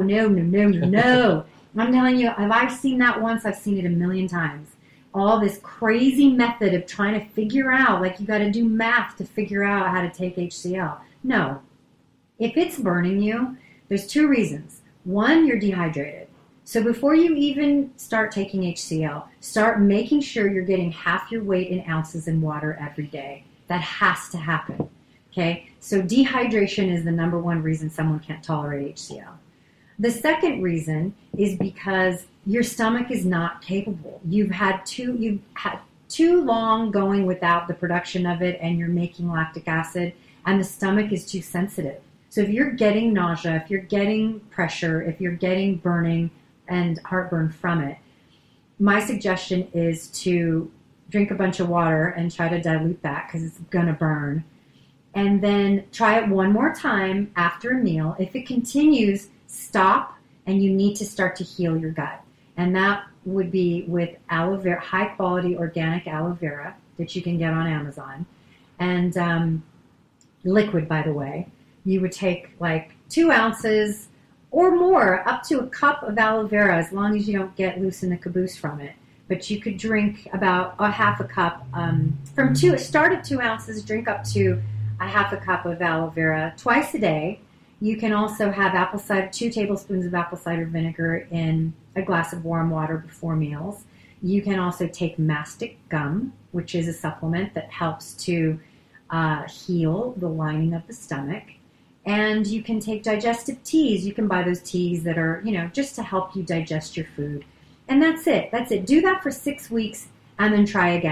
I'm telling you, if I've seen that once, I've seen it a million times. All this crazy method of trying to figure out, like you got to do math to figure out how to take HCL. No. If it's burning you, there's 2 reasons. 1, you're dehydrated. So before you even start taking HCL, start making sure you're getting half your weight in ounces in water every day. That has to happen. Okay? So dehydration is the number 1 reason someone can't tolerate HCL. The second reason is because your stomach is not capable. You've had too long going without the production of it, and you're making lactic acid, and the stomach is too sensitive. So if you're getting nausea, if you're getting pressure, if you're getting burning and heartburn from it, my suggestion is to drink a bunch of water and try to dilute that because it's going to burn. And then try it one more time after a meal. If it continues, stop, and you need to start to heal your gut. And that would be with aloe vera, high-quality organic aloe vera that you can get on Amazon. And liquid, by the way. You would take like 2 ounces or more, up to a cup of aloe vera, as long as you don't get loose in the caboose from it. But you could drink about a half a cup, start at 2 ounces, drink up to a half a cup of aloe vera twice a day. You can also have 2 tablespoons of apple cider vinegar in a glass of warm water before meals. You can also take mastic gum, which is a supplement that helps to heal the lining of the stomach. And you can take digestive teas. You can buy those teas that are, just to help you digest your food. And that's it. Do that for 6 weeks and then try again.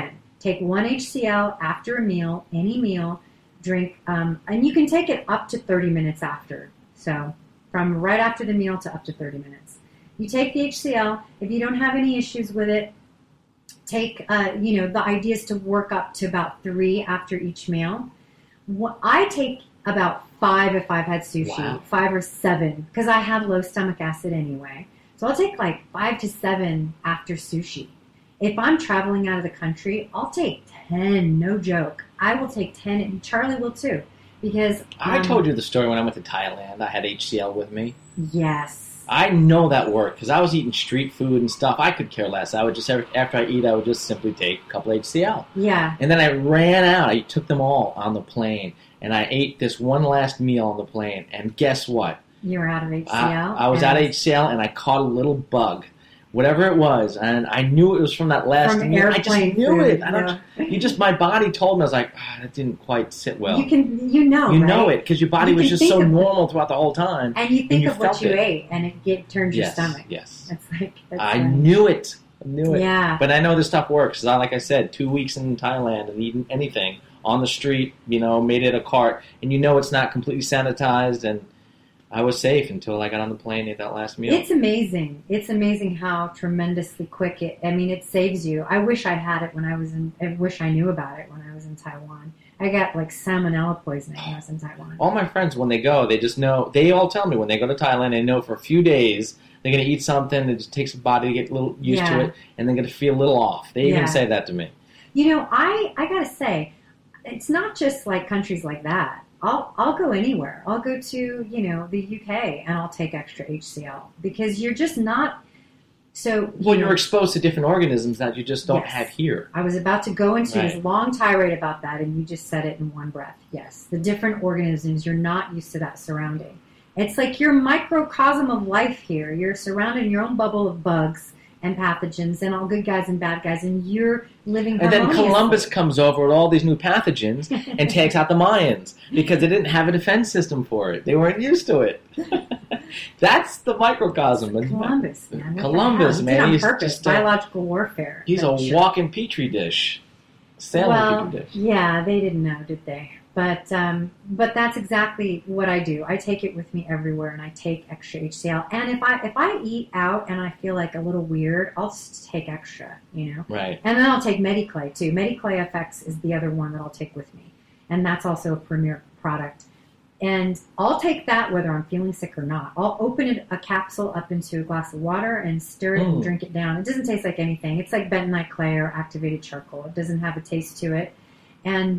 take 1 HCl after a meal, any meal, drink, and you can take it up to 30 minutes after. So from right after the meal to up to 30 minutes. You take the HCl. If you don't have any issues with it, take, the idea is to work up to about 3 after each meal. I take about 5 if I've had sushi, Wow. 5 or 7, because I have low stomach acid anyway. So I'll take like 5 to 7 after sushi. If I'm traveling out of the country, I'll take 10, no joke. I will take 10, and Charlie will too. Because I told you the story when I went to Thailand. I had HCl with me. Yes. I know that worked because I was eating street food and stuff. I could care less. I would just, after I eat, I would just simply take a couple HCl. Yeah. And then I ran out. I took them all on the plane. And I ate this one last meal on the plane. And guess what? You were out of HCl? I was out of HCl, and I caught a little bug. Whatever it was. And I knew it was from that last meal. I just knew it. My body told me. I was like, that didn't quite sit well. You know it, because your body was just so normal throughout the whole time. And you think of what you ate, and it turns your stomach. Yes. I knew it. Yeah. But I know this stuff works. Like I said, 2 weeks in Thailand and eating anything on the street, made it a cart, and it's not completely sanitized, and I was safe until I got on the plane and ate that last meal. It's amazing. It's amazing how tremendously quick it saves you. I wish I had it I wish I knew about it when I was in Taiwan. I got like salmonella poisoning when I was in Taiwan. All my friends, when they go, they just know, they all tell me when they go to Thailand, they know for a few days they're going to eat something, it just takes the body to get a little used to it, and they're going to feel a little off. They even say that to me. I got to say, it's not just like countries like that. I'll go anywhere. I'll go to, the UK, and I'll take extra HCl because you're just not so. You're exposed to different organisms that you just don't have here. I was about to go into this long tirade about that, and you just said it in one breath. Yes, the different organisms, you're not used to that surrounding. It's like your microcosm of life here. You're surrounded in your own bubble of bugs and pathogens and all good guys and bad guys, and you're living harmoniously. And then Columbus comes over with all these new pathogens and takes out the Mayans because they didn't have a defense system for it. They weren't used to it. That's the microcosm. Columbus, man. Columbus, man. On purpose, biological warfare. He's a walking petri dish. Petri dish. Yeah, they didn't know, did they? But that's exactly what I do. I take it with me everywhere, and I take extra HCl. And if I eat out and I feel like a little weird, I'll just take extra, Right. And then I'll take Mediclay too. Mediclay FX is the other one that I'll take with me, and that's also a premier product. And I'll take that whether I'm feeling sick or not. I'll open a capsule up into a glass of water and stir it and drink it down. It doesn't taste like anything. It's like bentonite clay or activated charcoal. It doesn't have a taste to it, and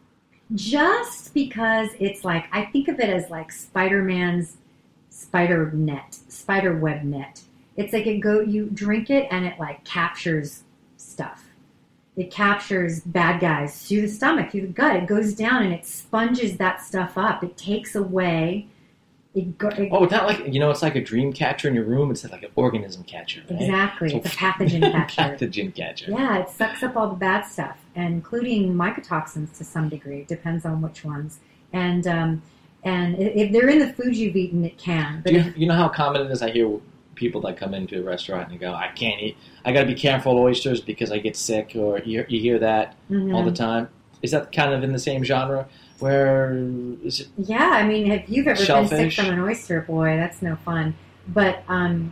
just because it's like, I think of it as like Spider-Man's spider web net. It's like you drink it and it like captures stuff. It captures bad guys through the stomach, through the gut. It goes down and it sponges that stuff up. It takes away. It's not like, it's like a dream catcher in your room. It's like an organism catcher, right? Exactly. So it's a pathogen catcher. Pathogen catcher. Yeah, it sucks up all the bad stuff, including mycotoxins to some degree. It depends on which ones. And if they're in the food you've eaten, it can. But you know how common it is? I hear people that come into a restaurant and go, I can't eat. I got to be careful of oysters because I get sick, or you hear that all the time. Is that kind of in the same genre? Where is it? Yeah, I mean, if you've ever shellfish? been sick from an oyster, boy, that's no fun. But, I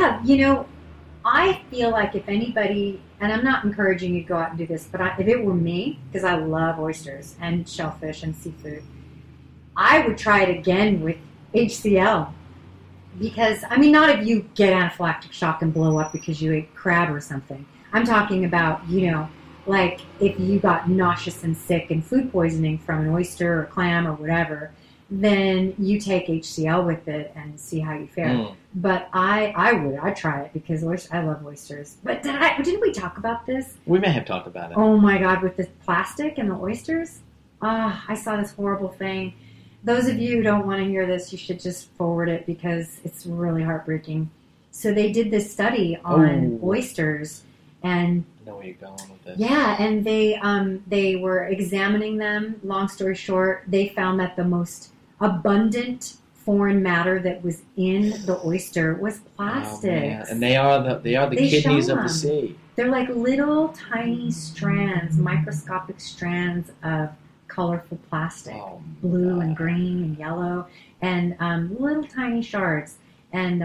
feel like if anybody, and I'm not encouraging you to go out and do this, but if it were me, because I love oysters and shellfish and seafood, I would try it again with HCl. Because, not if you get anaphylactic shock and blow up because you ate crab or something. I'm talking about, like if you got nauseous and sick and food poisoning from an oyster or clam or whatever, then you take HCl with it and see how you fare. But I'd try it because I love oysters. But didn't we talk about this? We may have talked about it. Oh my God, with the plastic and the oysters? I saw this horrible thing. Those of you who don't want to hear this, you should just forward it because it's really heartbreaking. So they did this study on oysters, and I know where you're going with this. Yeah, and they were examining them. Long story short, they found that the most abundant foreign matter that was in the oyster was plastics. And they are the kidneys of the sea. They're like little tiny strands, microscopic strands of colorful plastic, blue and green and yellow, and little tiny shards. And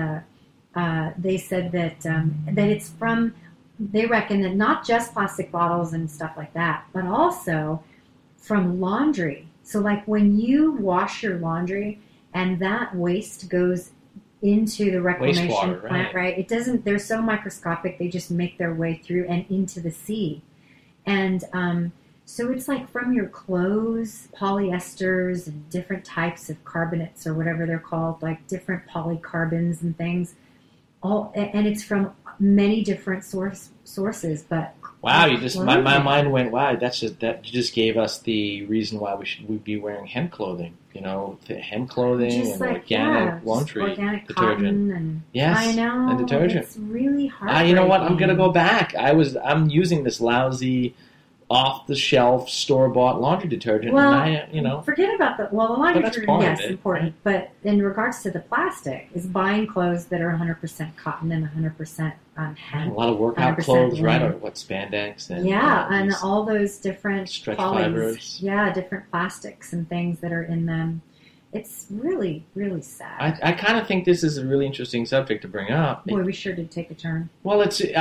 they said that it's from. They reckon that not just plastic bottles and stuff like that, but also from laundry. So like when you wash your laundry and that waste goes into the reclamation plant, right? It doesn't, they're so microscopic, they just make their way through and into the sea. And so it's like from your clothes, polyesters and different types of carbonates or whatever they're called, like different polycarbons and things. And it's from many different sources, but wow, my mind went, wow, that you just gave us the reason why we'd be wearing hemp clothing, the hemp clothing just and like, organic laundry organic detergent. And, yes, I know, and detergent. It's really hard. You know what? I'm gonna go back. I'm using this lousy off-the-shelf, store-bought laundry detergent. Well, and forget about the laundry detergent, yes, important. Right? But in regards to the plastic, is buying clothes that are 100% cotton and 100% hemp. A lot of workout clothes, right? Or what, spandex? And, and all those different stretch fibers. Yeah, different plastics and things that are in them. It's really, really sad. I kind of think this is a really interesting subject to bring up. Boy, we sure did take a turn. Well,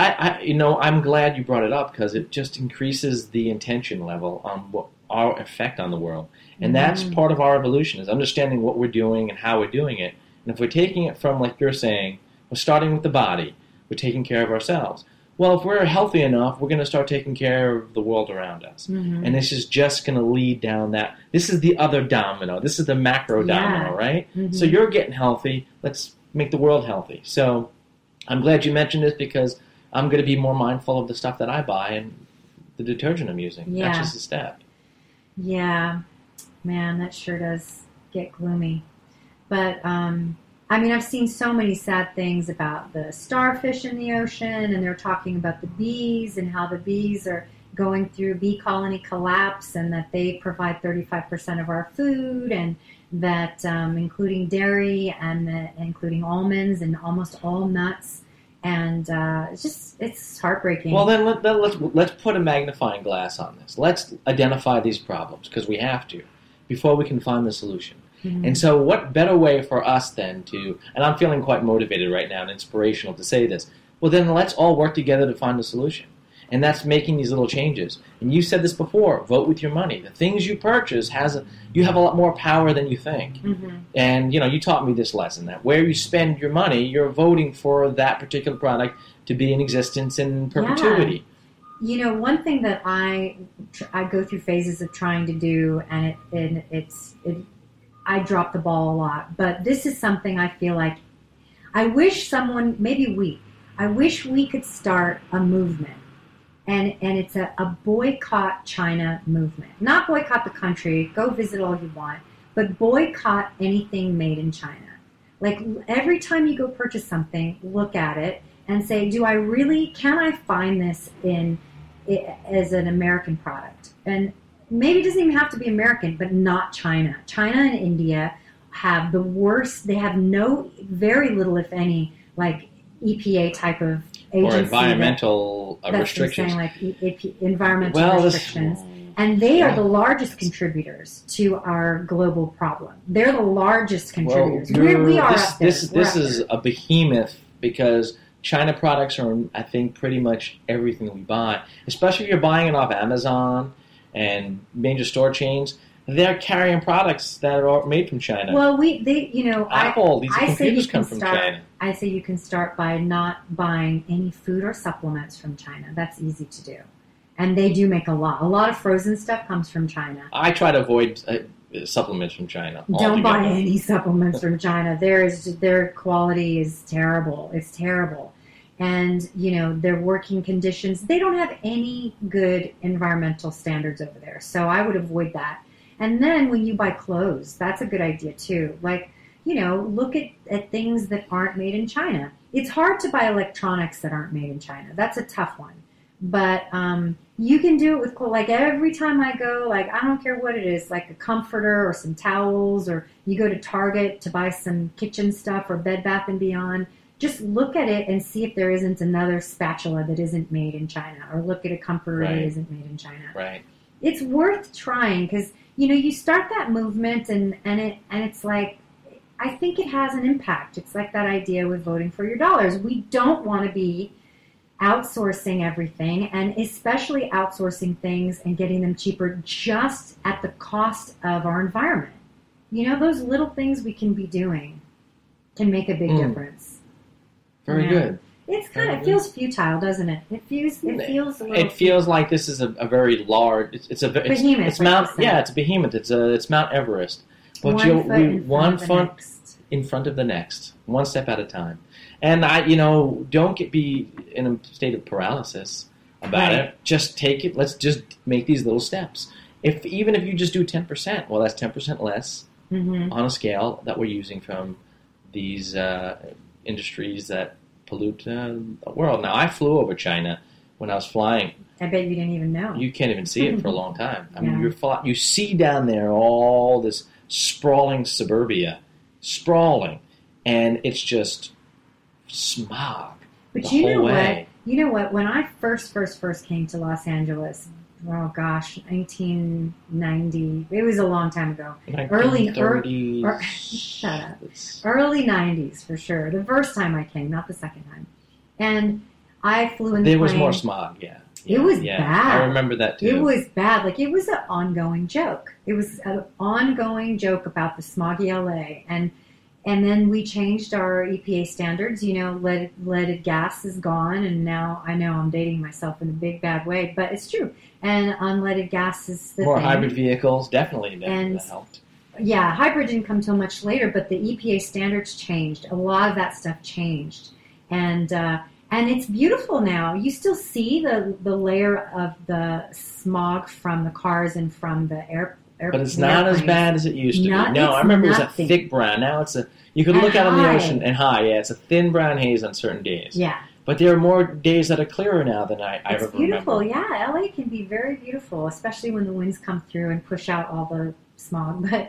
I'm glad you brought it up because it just increases the intention level on what our effect on the world. And that's part of our evolution, is understanding what we're doing and how we're doing it. And if we're taking it from, like you're saying, we're starting with the body, we're taking care of ourselves. Well, if we're healthy enough, we're going to start taking care of the world around us. Mm-hmm. And this is just going to lead down that. This is the other domino. This is the macro domino, right? Mm-hmm. So you're getting healthy. Let's make the world healthy. So I'm glad you mentioned this because I'm going to be more mindful of the stuff that I buy and the detergent I'm using. Yeah. That's just a step. Yeah. Man, that sure does get gloomy. But, I've seen so many sad things about the starfish in the ocean, and they're talking about the bees and how the bees are going through bee colony collapse and that they provide 35% of our food, and that including dairy and including almonds and almost all nuts. And it's heartbreaking. Well, then let's put a magnifying glass on this. Let's identify these problems, because we have to, before we can find the solution. Mm-hmm. And so what better way for us then to, and I'm feeling quite motivated right now and inspirational to say this, well then let's all work together to find a solution. And that's making these little changes. And you said this before, vote with your money. The things you purchase, you have a lot more power than you think. Mm-hmm. And you taught me this lesson, that where you spend your money, you're voting for that particular product to be in existence in perpetuity. Yeah. One thing that I go through phases of trying to do, and I drop the ball a lot, but this is something I feel like I wish we could start a movement, and it's a boycott China movement. Not boycott the country, go visit all you want, but boycott anything made in China. Like every time you go purchase something, look at it and say, can I find this as an American product? And maybe it doesn't even have to be American, but not China. China and India have the worst. They have very little, if any, like EPA type of agency. Or environmental restrictions. That's what I'm saying, like environmental restrictions. And they are the largest contributors to our global problem. They're the largest contributors. We are up there. This is a behemoth, because China products are, I think, pretty much everything we buy. Especially if you're buying it off Amazon and major store chains, they're carrying products that are made from China. Well, Apple, these computers come from China. I say you can start by not buying any food or supplements from China. That's easy to do. And they do make a lot. A lot of frozen stuff comes from China. I try to avoid supplements from China. Don't buy any supplements from China. Their quality is terrible. It's terrible. And, their working conditions, they don't have any good environmental standards over there. So I would avoid that. And then when you buy clothes, that's a good idea too. Like, look at things that aren't made in China. It's hard to buy electronics that aren't made in China. That's a tough one. But you can do it with clothes. Like every time I go, like I don't care what it is, like a comforter or some towels, or you go to Target to buy some kitchen stuff or Bed Bath & Beyond, just look at it and see if there isn't another spatula that isn't made in China, or look at a comforter that isn't made in China. Right. It's worth trying because, you start that movement and it's like, I think it has an impact. It's like that idea with voting for your dollars. We don't want to be outsourcing everything, and especially outsourcing things and getting them cheaper just at the cost of our environment. Those little things we can be doing can make a big difference. Very good. It's it feels futile, doesn't it? It feels a little. It feels like this is a very large. It's a behemoth. It's Mount. Yeah, it's a behemoth. It's Mount Everest. But one foot in front of the next, one step at a time. And don't be in a state of paralysis about it. Just take it. Let's just make these little steps. Even if you just do 10%, well, that's 10% less on a scale that we're using from these industries that pollute the world. Now, I flew over China when I was flying. I bet you didn't even know. You can't even see it for a long time. I mean, you see down there all this sprawling suburbia, and it's just smog. But the whole way. You know what? When I first came to Los Angeles, 1990. It was a long time ago. 1930s. Shut up. Early 90s for sure. The first time I came, not the second time. And I flew in the plane. There was more smog, yeah. It was bad. I remember that too. It was bad. Like, it was an ongoing joke. It was an ongoing joke about the smoggy LA. And then we changed our EPA standards. Leaded gas is gone, and now I know I'm dating myself in a big bad way, but it's true. And unleaded gas is the more thing. Hybrid vehicles definitely that helped. Yeah, hybrid didn't come till much later, but the EPA standards changed. A lot of that stuff changed, and it's beautiful now. You still see the layer of the smog from the cars and from the air. But it's not as bad as it used to be. No, I remember it was a thick brown. Now you could look out on the ocean and it's a thin brown haze on certain days. Yeah. But there are more days that are clearer now than I ever remember. It's beautiful, yeah. LA can be very beautiful, especially when the winds come through and push out all the smog. But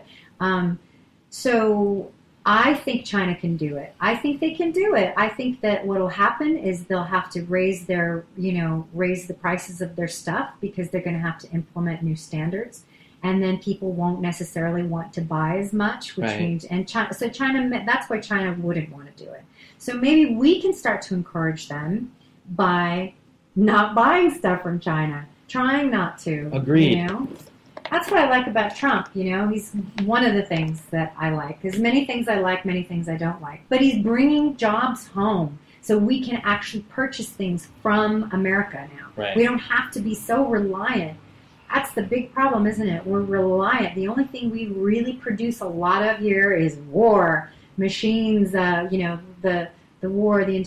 so I think China can do it. I think they can do it. I think that what will happen is they'll have to raise the prices of their stuff because they're going to have to implement new standards. And then people won't necessarily want to buy as much, which means, China, that's why China wouldn't want to do it. So maybe we can start to encourage them by not buying stuff from China, trying not to. Agreed. That's what I like about Trump. He's one of the things that I like. There's many things I like, many things I don't like. But he's bringing jobs home. So we can actually purchase things from America now. Right. We don't have to be so reliant. That's the big problem, isn't it? We're reliant. The only thing we really produce a lot of here is war, machines, the war, the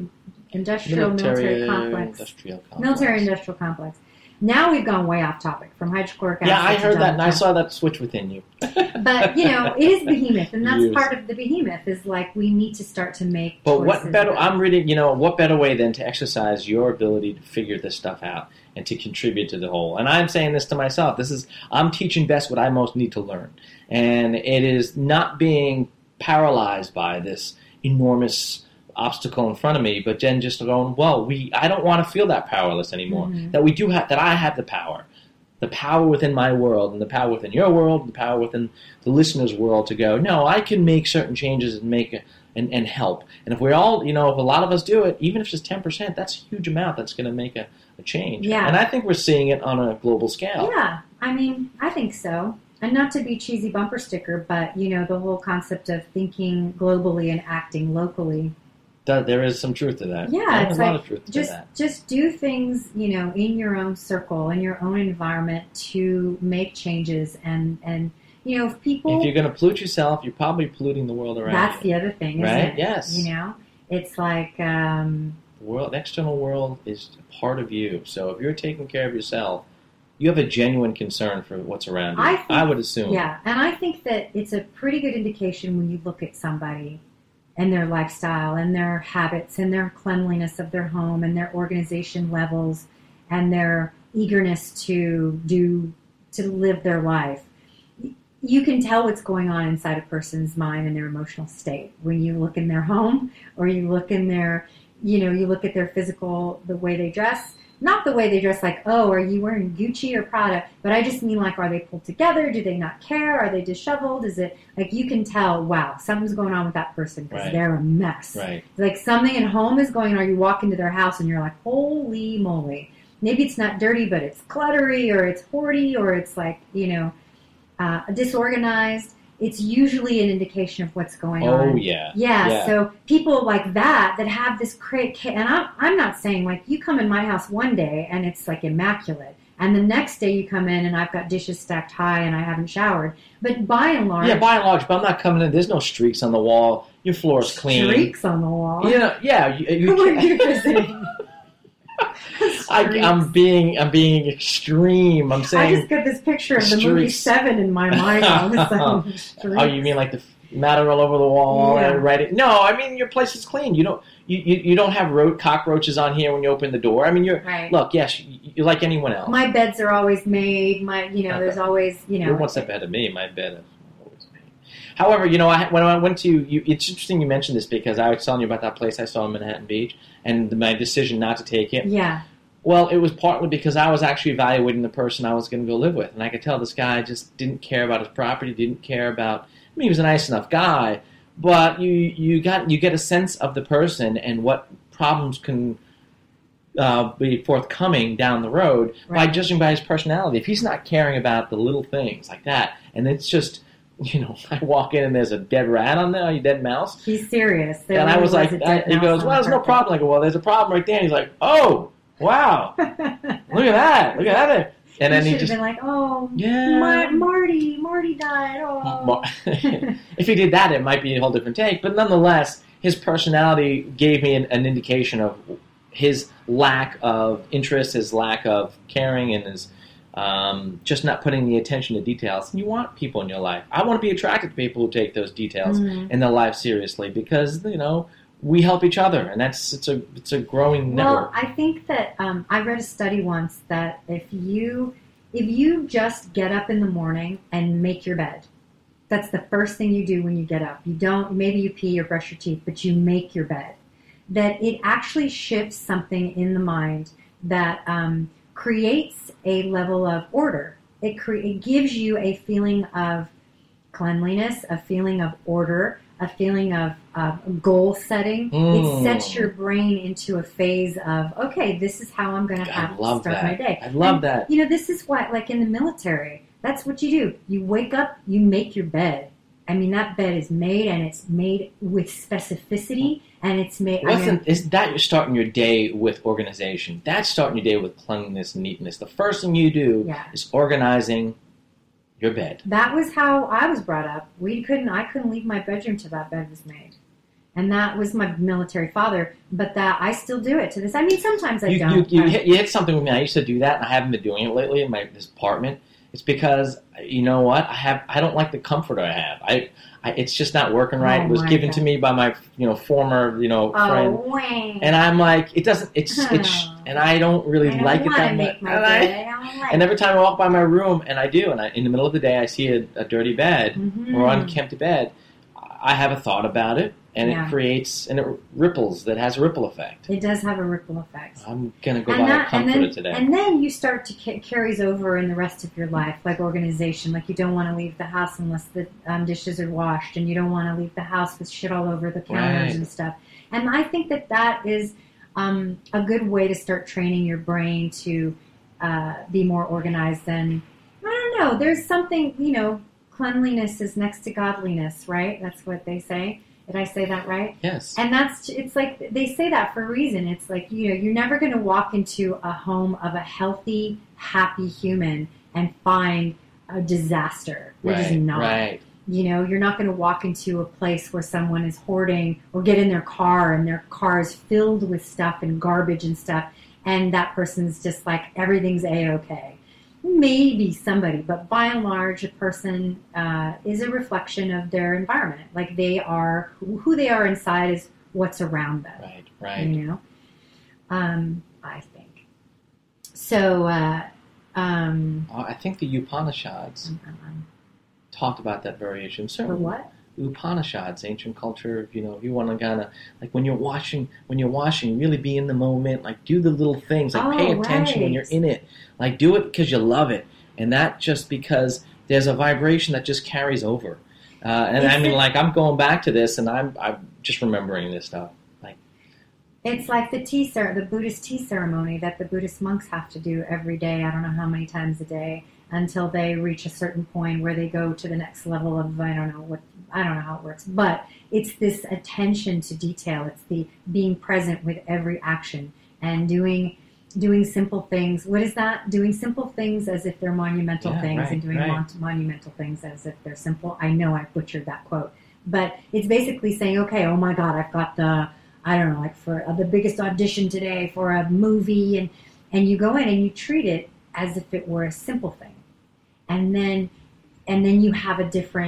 military complex. Military-industrial complex. Now we've gone way off topic from hydrochloric acid. Yeah, I heard that, and I saw that switch within you. But, it is behemoth, and that's part of the behemoth, is like we need to start to make choices. But what better, what better way than to exercise your ability to figure this stuff out and to contribute to the whole? And I'm saying this to myself. I'm teaching best what I most need to learn. And it is not being paralyzed by this enormous obstacle in front of me, but then just going, I don't want to feel that powerless anymore. Mm-hmm. That I have the power within my world, and the power within your world, and the power within the listener's world to go, no, I can make certain changes and and help. And if we're all, if a lot of us do it, even if it's just 10%, that's a huge amount that's going to make a change. Yeah. And I think we're seeing it on a global scale. Yeah, I think so. And not to be cheesy bumper sticker, but, the whole concept of thinking globally and acting locally. There is some truth to that. Yeah, there's a lot of truth to that. Just do things, in your own circle, in your own environment to make changes. And if people... If you're going to pollute yourself, you're probably polluting the world around you. That's the other thing, isn't it? Yes. It's like... the external world is a part of you. So if you're taking care of yourself, you have a genuine concern for what's around you. I would assume. Yeah, and I think that it's a pretty good indication when you look at somebody and their lifestyle and their habits and their cleanliness of their home and their organization levels and their eagerness to live their life. You can tell what's going on inside a person's mind and their emotional state when you look in their home, or you look in their, you look at their physical, the way they dress. Not the way they dress, like, oh, are you wearing Gucci or Prada? But I just mean, like, are they pulled together? Do they not care? Are they disheveled? Is it, like, you can tell, wow, something's going on with that person because they're a mess. Right. Like, something at home is going on. You walk into their house and you're like, holy moly. Maybe it's not dirty, but it's cluttery, or it's hoardy, or it's, like, disorganized. It's usually an indication of what's going on. Oh, yeah. Yeah, so people like that have this great, and I'm not saying, like, you come in my house one day and it's, like, immaculate, and the next day you come in and I've got dishes stacked high and I haven't showered. But by and large... Yeah, by and large, but I'm not coming in, there's no streaks on the wall, your floor is clean. Streaks on the wall? Yeah. Who are you visiting? I'm being extreme. I'm saying I just got this picture of the movie Seven in my mind all of a sudden. Oh, you mean like the matter all over the wall? Yeah. And right? No, I mean your place is clean. You don't have cockroaches on here when you open the door. I mean look. Yes, you're like anyone else. My beds are always made. There's always You're one step ahead of me. My bed is always made. However, when I went to it's interesting you mentioned this because I was telling you about that place I saw in Manhattan Beach and my decision not to take it. Yeah. Well, it was partly because I was actually evaluating the person I was going to go live with, and I could tell this guy just didn't care about his property, didn't care about. I mean, he was a nice enough guy, but you get a sense of the person and what problems can be forthcoming down the road by judging by his personality. If he's not caring about the little things like that, and it's just. I walk in and there's a dead rat on there, a dead mouse. He's serious. And I was like, he goes, well, there's no problem. I go, well, there's a problem right there. And he's like, oh, wow. Look at that. And then he just been like, oh, yeah, Marty died. Oh. If he did that, it might be a whole different take. But nonetheless, his personality gave me an indication of his lack of interest, his lack of caring, and his just not putting the attention to details. You want people in your life. I want to be attracted to people who take those details in their life seriously because we help each other, and it's a growing network. Well, I think that I read a study once that if you just get up in the morning and make your bed, that's the first thing you do when you get up. You don't, maybe you pee or brush your teeth, but you make your bed. That it actually shifts something in the mind that creates a level of order. It gives you a feeling of cleanliness, a feeling of order, a feeling of goal setting. It sets your brain into a phase of, okay, this is how I'm going to have to start my day. I love that. This is why, like in the military, that's what you do. You wake up, you make your bed. I mean, that bed is made, and it's made with specificity, and it's made... Is that you're starting your day with organization? That's starting your day with cleanliness and neatness. The first thing you do is organizing your bed. That was how I was brought up. I couldn't leave my bedroom till that bed was made. And that was my military father, but that I still do it to this. I mean, sometimes I don't. You hit something with me. I used to do that, and I haven't been doing it lately in this apartment. It's because, you know what, I don't like the comfort I have. It's just not working right. It was given to me by my former friend, and I'm like, it doesn't. And I don't really like it that much. And every time I walk by my room, and I do, and in the middle of the day I see a dirty bed or unkempt bed, I have a thought about it. And it creates, and it ripples, that has a ripple effect. It does have a ripple effect. I'm going to go buy a comforter today. And then you start to carries over in the rest of your life, like organization. Like you don't want to leave the house unless the dishes are washed, and you don't want to leave the house with shit all over the counters and stuff. And I think that is a good way to start training your brain to be more organized than, I don't know, there's something, cleanliness is next to godliness, right? That's what they say. Did I say that right? Yes. And it's like, they say that for a reason. It's like, you're never going to walk into a home of a healthy, happy human and find a disaster. You're just not. Right. You're not going to walk into a place where someone is hoarding or get in their car and their car is filled with stuff and garbage and stuff, and that person's just like, everything's A-okay. Maybe somebody, but by and large, a person is a reflection of their environment. Like they are, who they are inside is what's around them. Right. I think. So, I think the Upanishads talked about that variation. for Certainly, what? Upanishads, ancient culture. You know, if you want to kind of like when you're washing, really be in the moment. Like do the little things. Like pay attention when you're in it. Like do it because you love it, and not just because there's a vibration that just carries over. And I mean, like I'm going back to this, and I'm just remembering this stuff. Like it's like the Buddhist tea ceremony that the Buddhist monks have to do every day. I don't know how many times a day until they reach a certain point where they go to the next level of I don't know how it works, but it's this attention to detail. It's the being present with every action and doing simple things. What is that? Doing simple things as if they're monumental things, right, and doing right. monumental things as if they're simple. I know I butchered that quote, but it's basically saying, okay, oh my God, I've got for the biggest audition today for a movie, and you go in and you treat it as if it were a simple thing, and then you have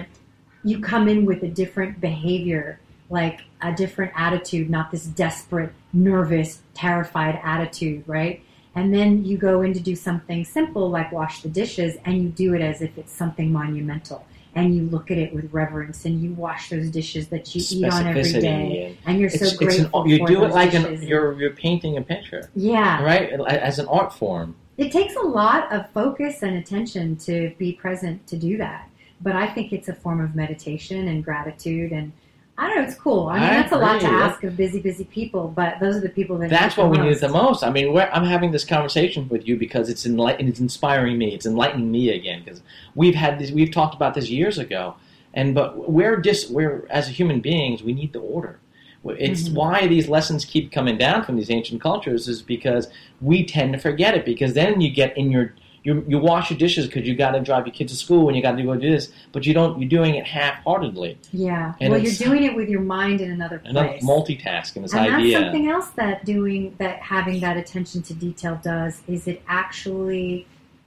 you come in with a different behavior, like a different attitude, not this desperate, nervous, terrified attitude, right? And then you go in to do something simple like wash the dishes, and you do it as if it's something monumental. And you look at it with reverence, and you wash those dishes that you eat on every day, and you're so grateful you for do those it like dishes. you're painting a picture. Yeah. Right? As an art form. It takes a lot of focus and attention to be present to do that. But I think it's a form of meditation and gratitude, and I don't know, it's cool. I mean, that's a lot to ask of busy people, but those are the people that that's what we need the most. most. I mean, I'm having this conversation with you because it's inspiring me. It's enlightening me again because we've talked about this years ago, but we're as human beings, we need the order. It's why these lessons keep coming down from these ancient cultures is because we tend to forget it, because then you get in you wash your dishes because you got to drive your kids to school and you got to go do this, but you're doing it half-heartedly. Yeah, and you're doing it with your mind in another place. Multitasking, this and idea. And that's something else that having that attention to detail does, is it actually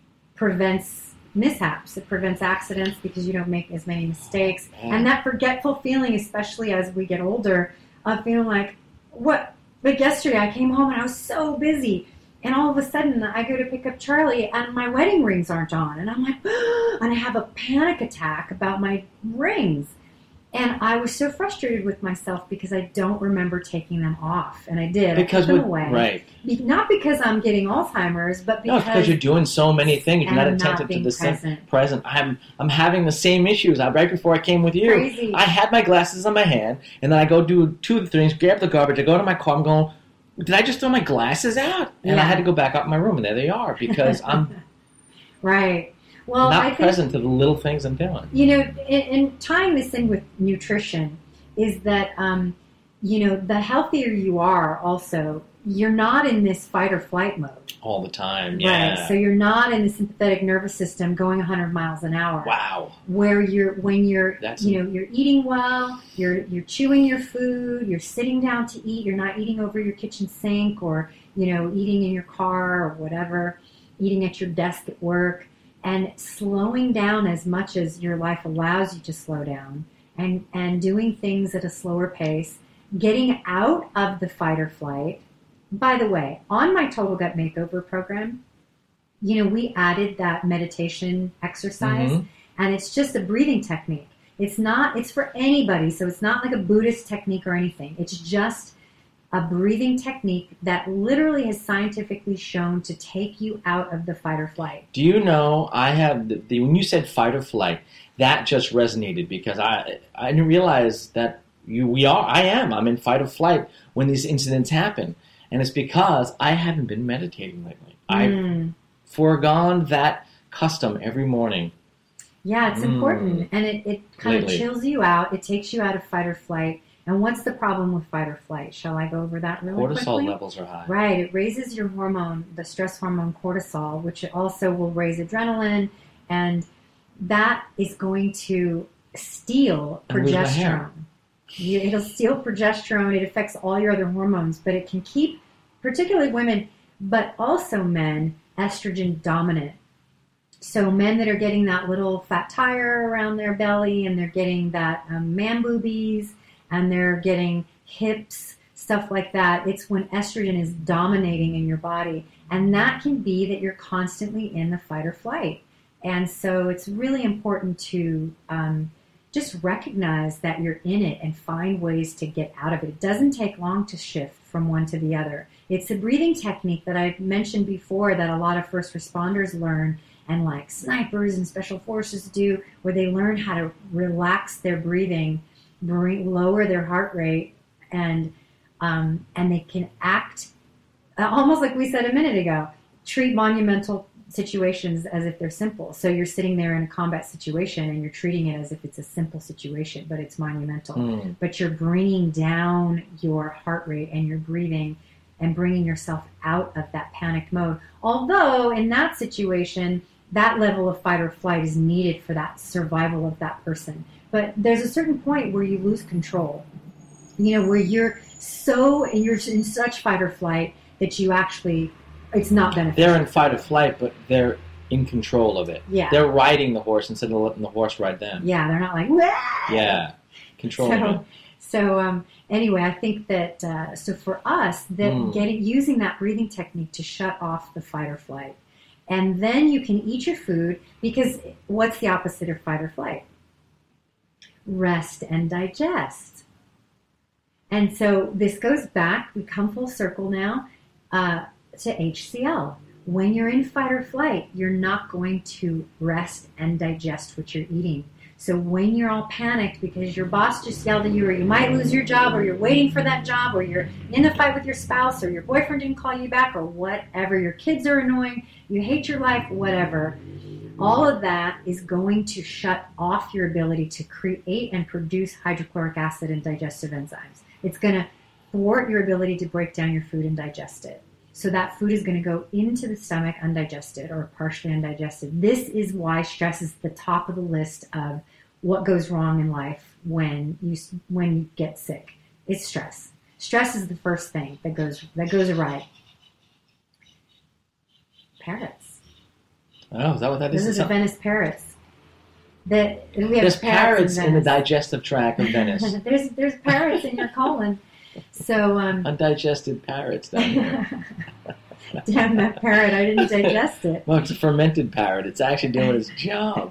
prevents mishaps. It prevents accidents because you don't make as many mistakes. And that forgetful feeling, especially as we get older, of feeling like, what? Like yesterday I came home and I was so busy. And all of a sudden, I go to pick up Charlie, and my wedding rings aren't on. And I'm like, and I have a panic attack about my rings. And I was so frustrated with myself because I don't remember taking them off. And I did. Because I put them away. Right. Not because I'm getting Alzheimer's, but because you're doing so many things. You're not attentive to the present. I'm having the same issues. Right before I came with you, Crazy. I had my glasses on my hand, and then I go do two of the things, grab the garbage, I go to my car, I'm going, did I just throw my glasses out? And I had to go back up in my room, and there they are, because I'm right. Well, not present to the little things I'm doing. You know, and tying this in with nutrition is that, the healthier you are also, you're not in this fight or flight mode. All the time, yeah. Right, so you're not in the sympathetic nervous system going 100 miles an hour. Wow. Where you're eating well, you're chewing your food, you're sitting down to eat, you're not eating over your kitchen sink or, eating in your car or whatever, eating at your desk at work, and slowing down as much as your life allows you to slow down, and doing things at a slower pace, getting out of the fight or flight. By the way, on my Total Gut Makeover program, we added that meditation exercise, and it's just a breathing technique. It's for anybody, so it's not like a Buddhist technique or anything. It's just a breathing technique that literally has scientifically shown to take you out of the fight or flight. Do you know, I have, when you said fight or flight, that just resonated because I didn't realize that I'm in fight or flight when these incidents happen. And it's because I haven't been meditating lately. I've foregone that custom every morning. Yeah, it's important. And it kind of chills you out. It takes you out of fight or flight. And what's the problem with fight or flight? Shall I go over that really quickly? Cortisol levels are high. Right. It raises your hormone, the stress hormone cortisol, which also will raise adrenaline. And that is going to steal progesterone. It'll steal progesterone. It affects all your other hormones, but it can keep, particularly women, but also men, estrogen dominant. So men that are getting that little fat tire around their belly, and they're getting that man boobies, and they're getting hips stuff like that. It's when estrogen is dominating in your body. And that can be that you're constantly in the fight or flight. And so it's really important to just recognize that you're in it and find ways to get out of it. It doesn't take long to shift from one to the other. It's a breathing technique that I mentioned before that a lot of first responders learn, and like snipers and special forces do, where they learn how to relax their breathing, lower their heart rate, and they can act almost like we said a minute ago, treat monumental situations as if they're simple. So you're sitting there in a combat situation and you're treating it as if it's a simple situation, but it's monumental. But you're bringing down your heart rate and your breathing and bringing yourself out of that panic mode. Although in that situation, that level of fight or flight is needed for that survival of that person. But there's a certain point where you lose control, where you're in such fight or flight that you actually, it's not beneficial. They're in fight or flight, but they're in control of it. Yeah. They're riding the horse instead of letting the horse ride them. Yeah, they're not like, wah! Yeah, controlling it. So anyway, I think that, so for us, that using that breathing technique to shut off the fight or flight. And then you can eat your food, because what's the opposite of fight or flight? Rest and digest. And so this goes back, we come full circle now, to HCL. When you're in fight or flight, you're not going to rest and digest what you're eating. So when you're all panicked because your boss just yelled at you, or you might lose your job, or you're waiting for that job, or you're in a fight with your spouse, or your boyfriend didn't call you back, or whatever, your kids are annoying, you hate your life, whatever, all of that is going to shut off your ability to create and produce hydrochloric acid and digestive enzymes. It's going to thwart your ability to break down your food and digest it. So that food is going to go into the stomach undigested or partially undigested. This is why stress is the top of the list of what goes wrong in life when you get sick. It's stress. Stress is the first thing that goes awry. Parrots. Oh, is that what that is? Those are the Venice parrots. There's parrots in the digestive tract of Venice. there's parrots in your colon. So undigested parrots down there. Damn that parrot! I didn't digest it. Well, it's a fermented parrot. It's actually doing its job.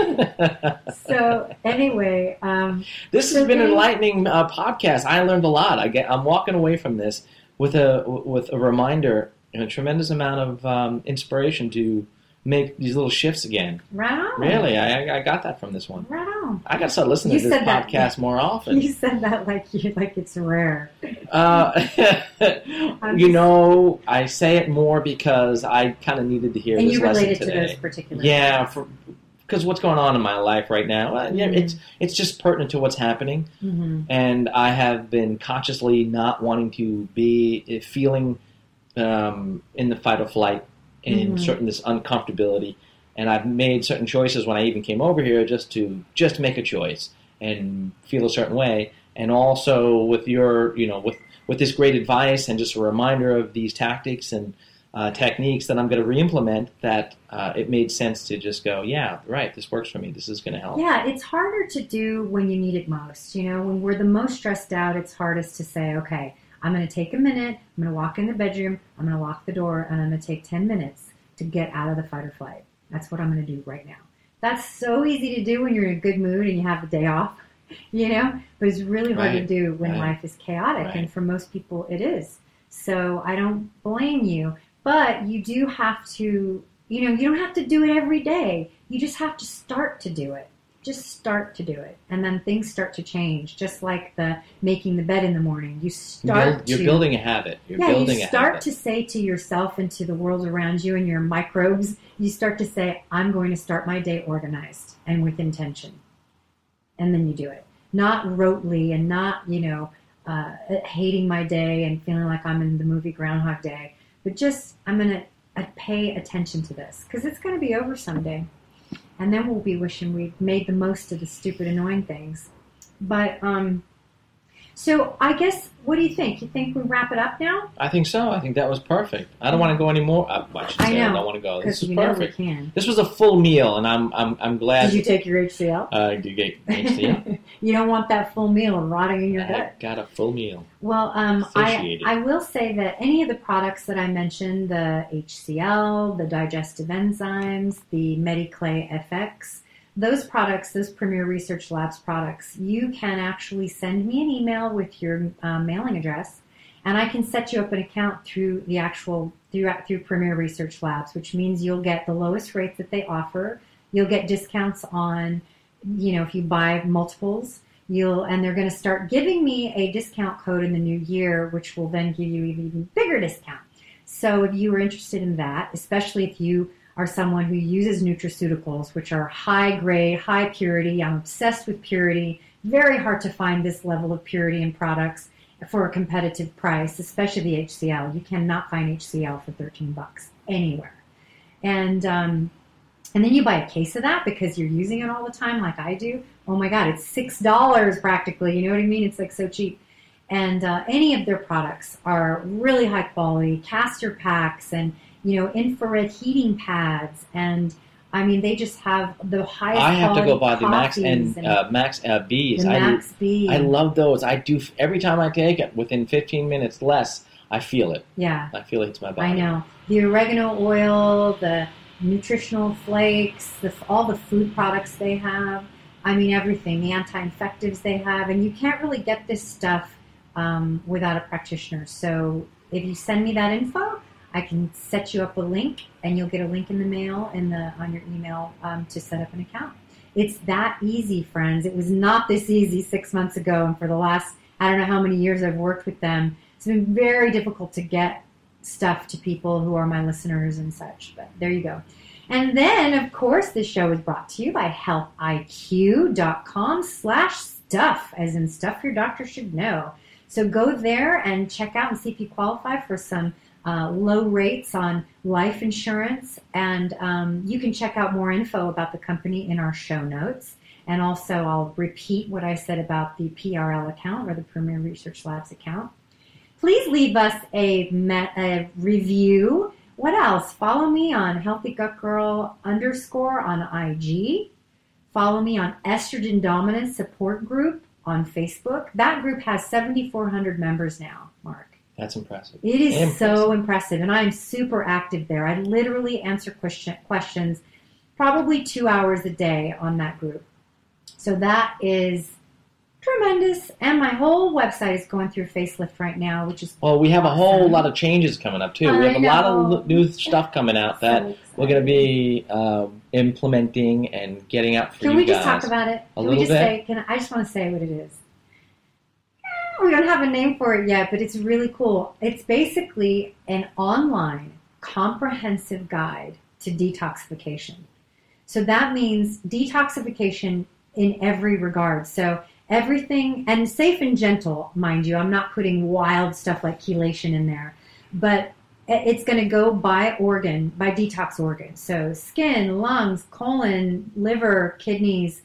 So anyway, this has been an enlightening podcast. I learned a lot. I'm walking away from this with a reminder and a tremendous amount of inspiration to make these little shifts again. Right on. Really, I got that from this one. Right on. I got to start listening to this podcast more often. You said that like it's rare. I say it more because I kind of needed to hear this lesson today. And you related to those particular because what's going on in my life right now, it's just pertinent to what's happening. Mm-hmm. And I have been consciously not wanting to be feeling in the fight or flight, in this uncomfortability, and I've made certain choices when I even came over here just to make a choice and feel a certain way, and also with your with this great advice and just a reminder of these tactics and techniques that I'm going to re-implement, that it made sense to just go, yeah, right, this works for me, this is going to help. Yeah, it's harder to do when you need it most. When we're the most stressed out, it's hardest to say, okay, I'm going to take a minute, I'm going to walk in the bedroom, I'm going to lock the door, and I'm going to take 10 minutes to get out of the fight or flight. That's what I'm going to do right now. That's so easy to do when you're in a good mood and you have the day off, but it's really hard to do when life is chaotic, and for most people it is. So I don't blame you, but you do have to, you don't have to do it every day. You just have to start to do it. Just start to do it, and then things start to change. Just like the making the bed in the morning, you're building a habit. You start to say to yourself and to the world around you and your microbes. You start to say, "I'm going to start my day organized and with intention," and then you do it. Not rotely and not hating my day and feeling like I'm in the movie Groundhog Day, but just I'm going to pay attention to this because it's going to be over someday. And then we'll be wishing we'd made the most of the stupid, annoying things. But, So I guess, what do you think? You think we wrap it up now? I think so. I think that was perfect. I don't want to go anymore. I should say I don't want to go. This is perfect. We can. This was a full meal, and I'm glad. Did you take your HCL? Did you get HCL? You don't want that full meal rotting in your gut. I got a full meal. Well, I will say that any of the products that I mentioned, the HCL, the digestive enzymes, the MediClay FX, those products, those Premier Research Labs products, you can actually send me an email with your mailing address, and I can set you up an account through through Premier Research Labs, which means you'll get the lowest rates that they offer. You'll get discounts on, if you buy multiples. And they're going to start giving me a discount code in the new year, which will then give you an even bigger discount. So if you are interested in that, especially if you are someone who uses nutraceuticals, which are high grade, high purity. I'm obsessed with purity. Very hard to find this level of purity in products for a competitive price, especially the HCL. You cannot find HCL for $13 anywhere. And then you buy a case of that because you're using it all the time like I do. Oh my God, it's $6 practically. You know what I mean? It's like so cheap. And any of their products are really high quality, castor packs and infrared heating pads, and I mean they just have the highest quality. I have to go buy the Max Max B's. The Max B. I love those. I do every time I take it. Within 15 minutes less, I feel it. Yeah, I feel it hits my body. I know the oregano oil, the nutritional flakes, all the food products they have. I mean everything, the anti-infectives they have, and you can't really get this stuff without a practitioner. So if you send me that info, I can set you up a link, and you'll get a link in the mail on your email to set up an account. It's that easy, friends. It was not this easy 6 months ago, and for the last, I don't know how many years I've worked with them, it's been very difficult to get stuff to people who are my listeners and such, but there you go. And then, of course, this show is brought to you by healthiq.com/stuff, as in stuff your doctor should know. So go there and check out and see if you qualify for some low rates on life insurance, and you can check out more info about the company in our show notes. And also, I'll repeat what I said about the PRL account, or the Premier Research Labs account. Please leave us a review. What else? Follow me on HealthyGutGirl _ on IG. Follow me on Estrogen Dominance Support Group on Facebook. That group has 7,400 members now, Mark. That's impressive. It is so impressive, and I'm super active there. I literally answer questions probably 2 hours a day on that group. So that is tremendous, and my whole website is going through a facelift right now, which is well, we have a whole lot of changes coming up, too. We have a lot of new stuff coming out that we're going to be implementing and getting out for you guys. Can we just talk about it? A little bit? I just want to say what it is. We don't have a name for it yet, but it's really cool. It's basically an online comprehensive guide to detoxification. So that means detoxification in every regard. So everything, and safe and gentle, mind you. I'm not putting wild stuff like chelation in there, but it's going to go by organ, by detox organ. So skin, lungs, colon, liver, kidneys.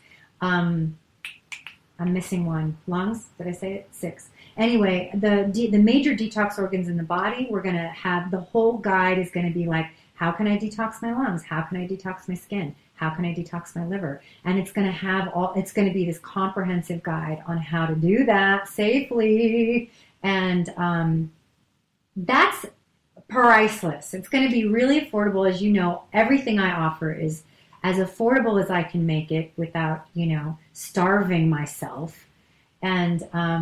I'm missing one. Lungs? Did I say it? 6. Anyway, the major detox organs in the body, we're going to have, the whole guide is going to be like, how can I detox my lungs? How can I detox my skin? How can I detox my liver? And it's going to have it's going to be this comprehensive guide on how to do that safely. And that's priceless. It's going to be really affordable. As you know, everything I offer is as affordable as I can make it without, starving myself. And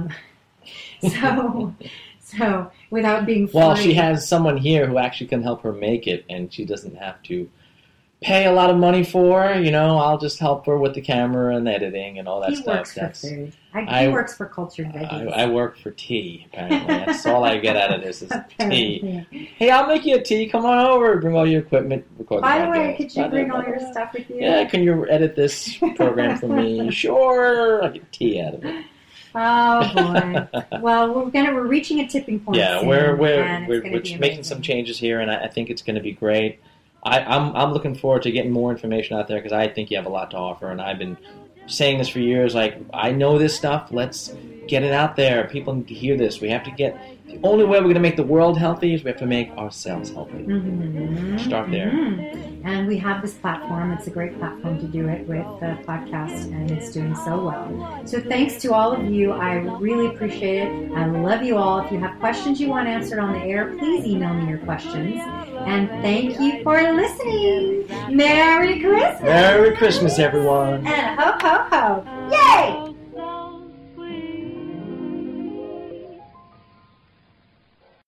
so without being free. Well, she has someone here who actually can help her make it, and she doesn't have to pay a lot of money for. I'll just help her with the camera and editing and all that stuff. He works for food. He works for cultured veggies. I work for tea, apparently. That's all I get out of this is tea. Hey, I'll make you a tea. Come on over. Bring all your equipment. By the way, could you bring all your stuff with you? Yeah, can you edit this program for me? Sure. I'll get tea out of it. Oh boy! Well, we're reaching a tipping point. Yeah, soon, we're making some changes here, and I think it's going to be great. I'm looking forward to getting more information out there because I think you have a lot to offer, and I've been saying this for years. Like, I know this stuff. Let's get it out there. People need to hear this. We have to get. The only way we're going to make the world healthy is we have to make ourselves healthy. Start there. And we have this platform. It's a great platform to do it with the podcast, and it's doing so well. So thanks to all of you. I really appreciate it. I love you all. If you have questions you want answered on the air, please email me your questions. And thank you for listening. Merry Christmas. Merry Christmas, everyone. And ho, ho, ho.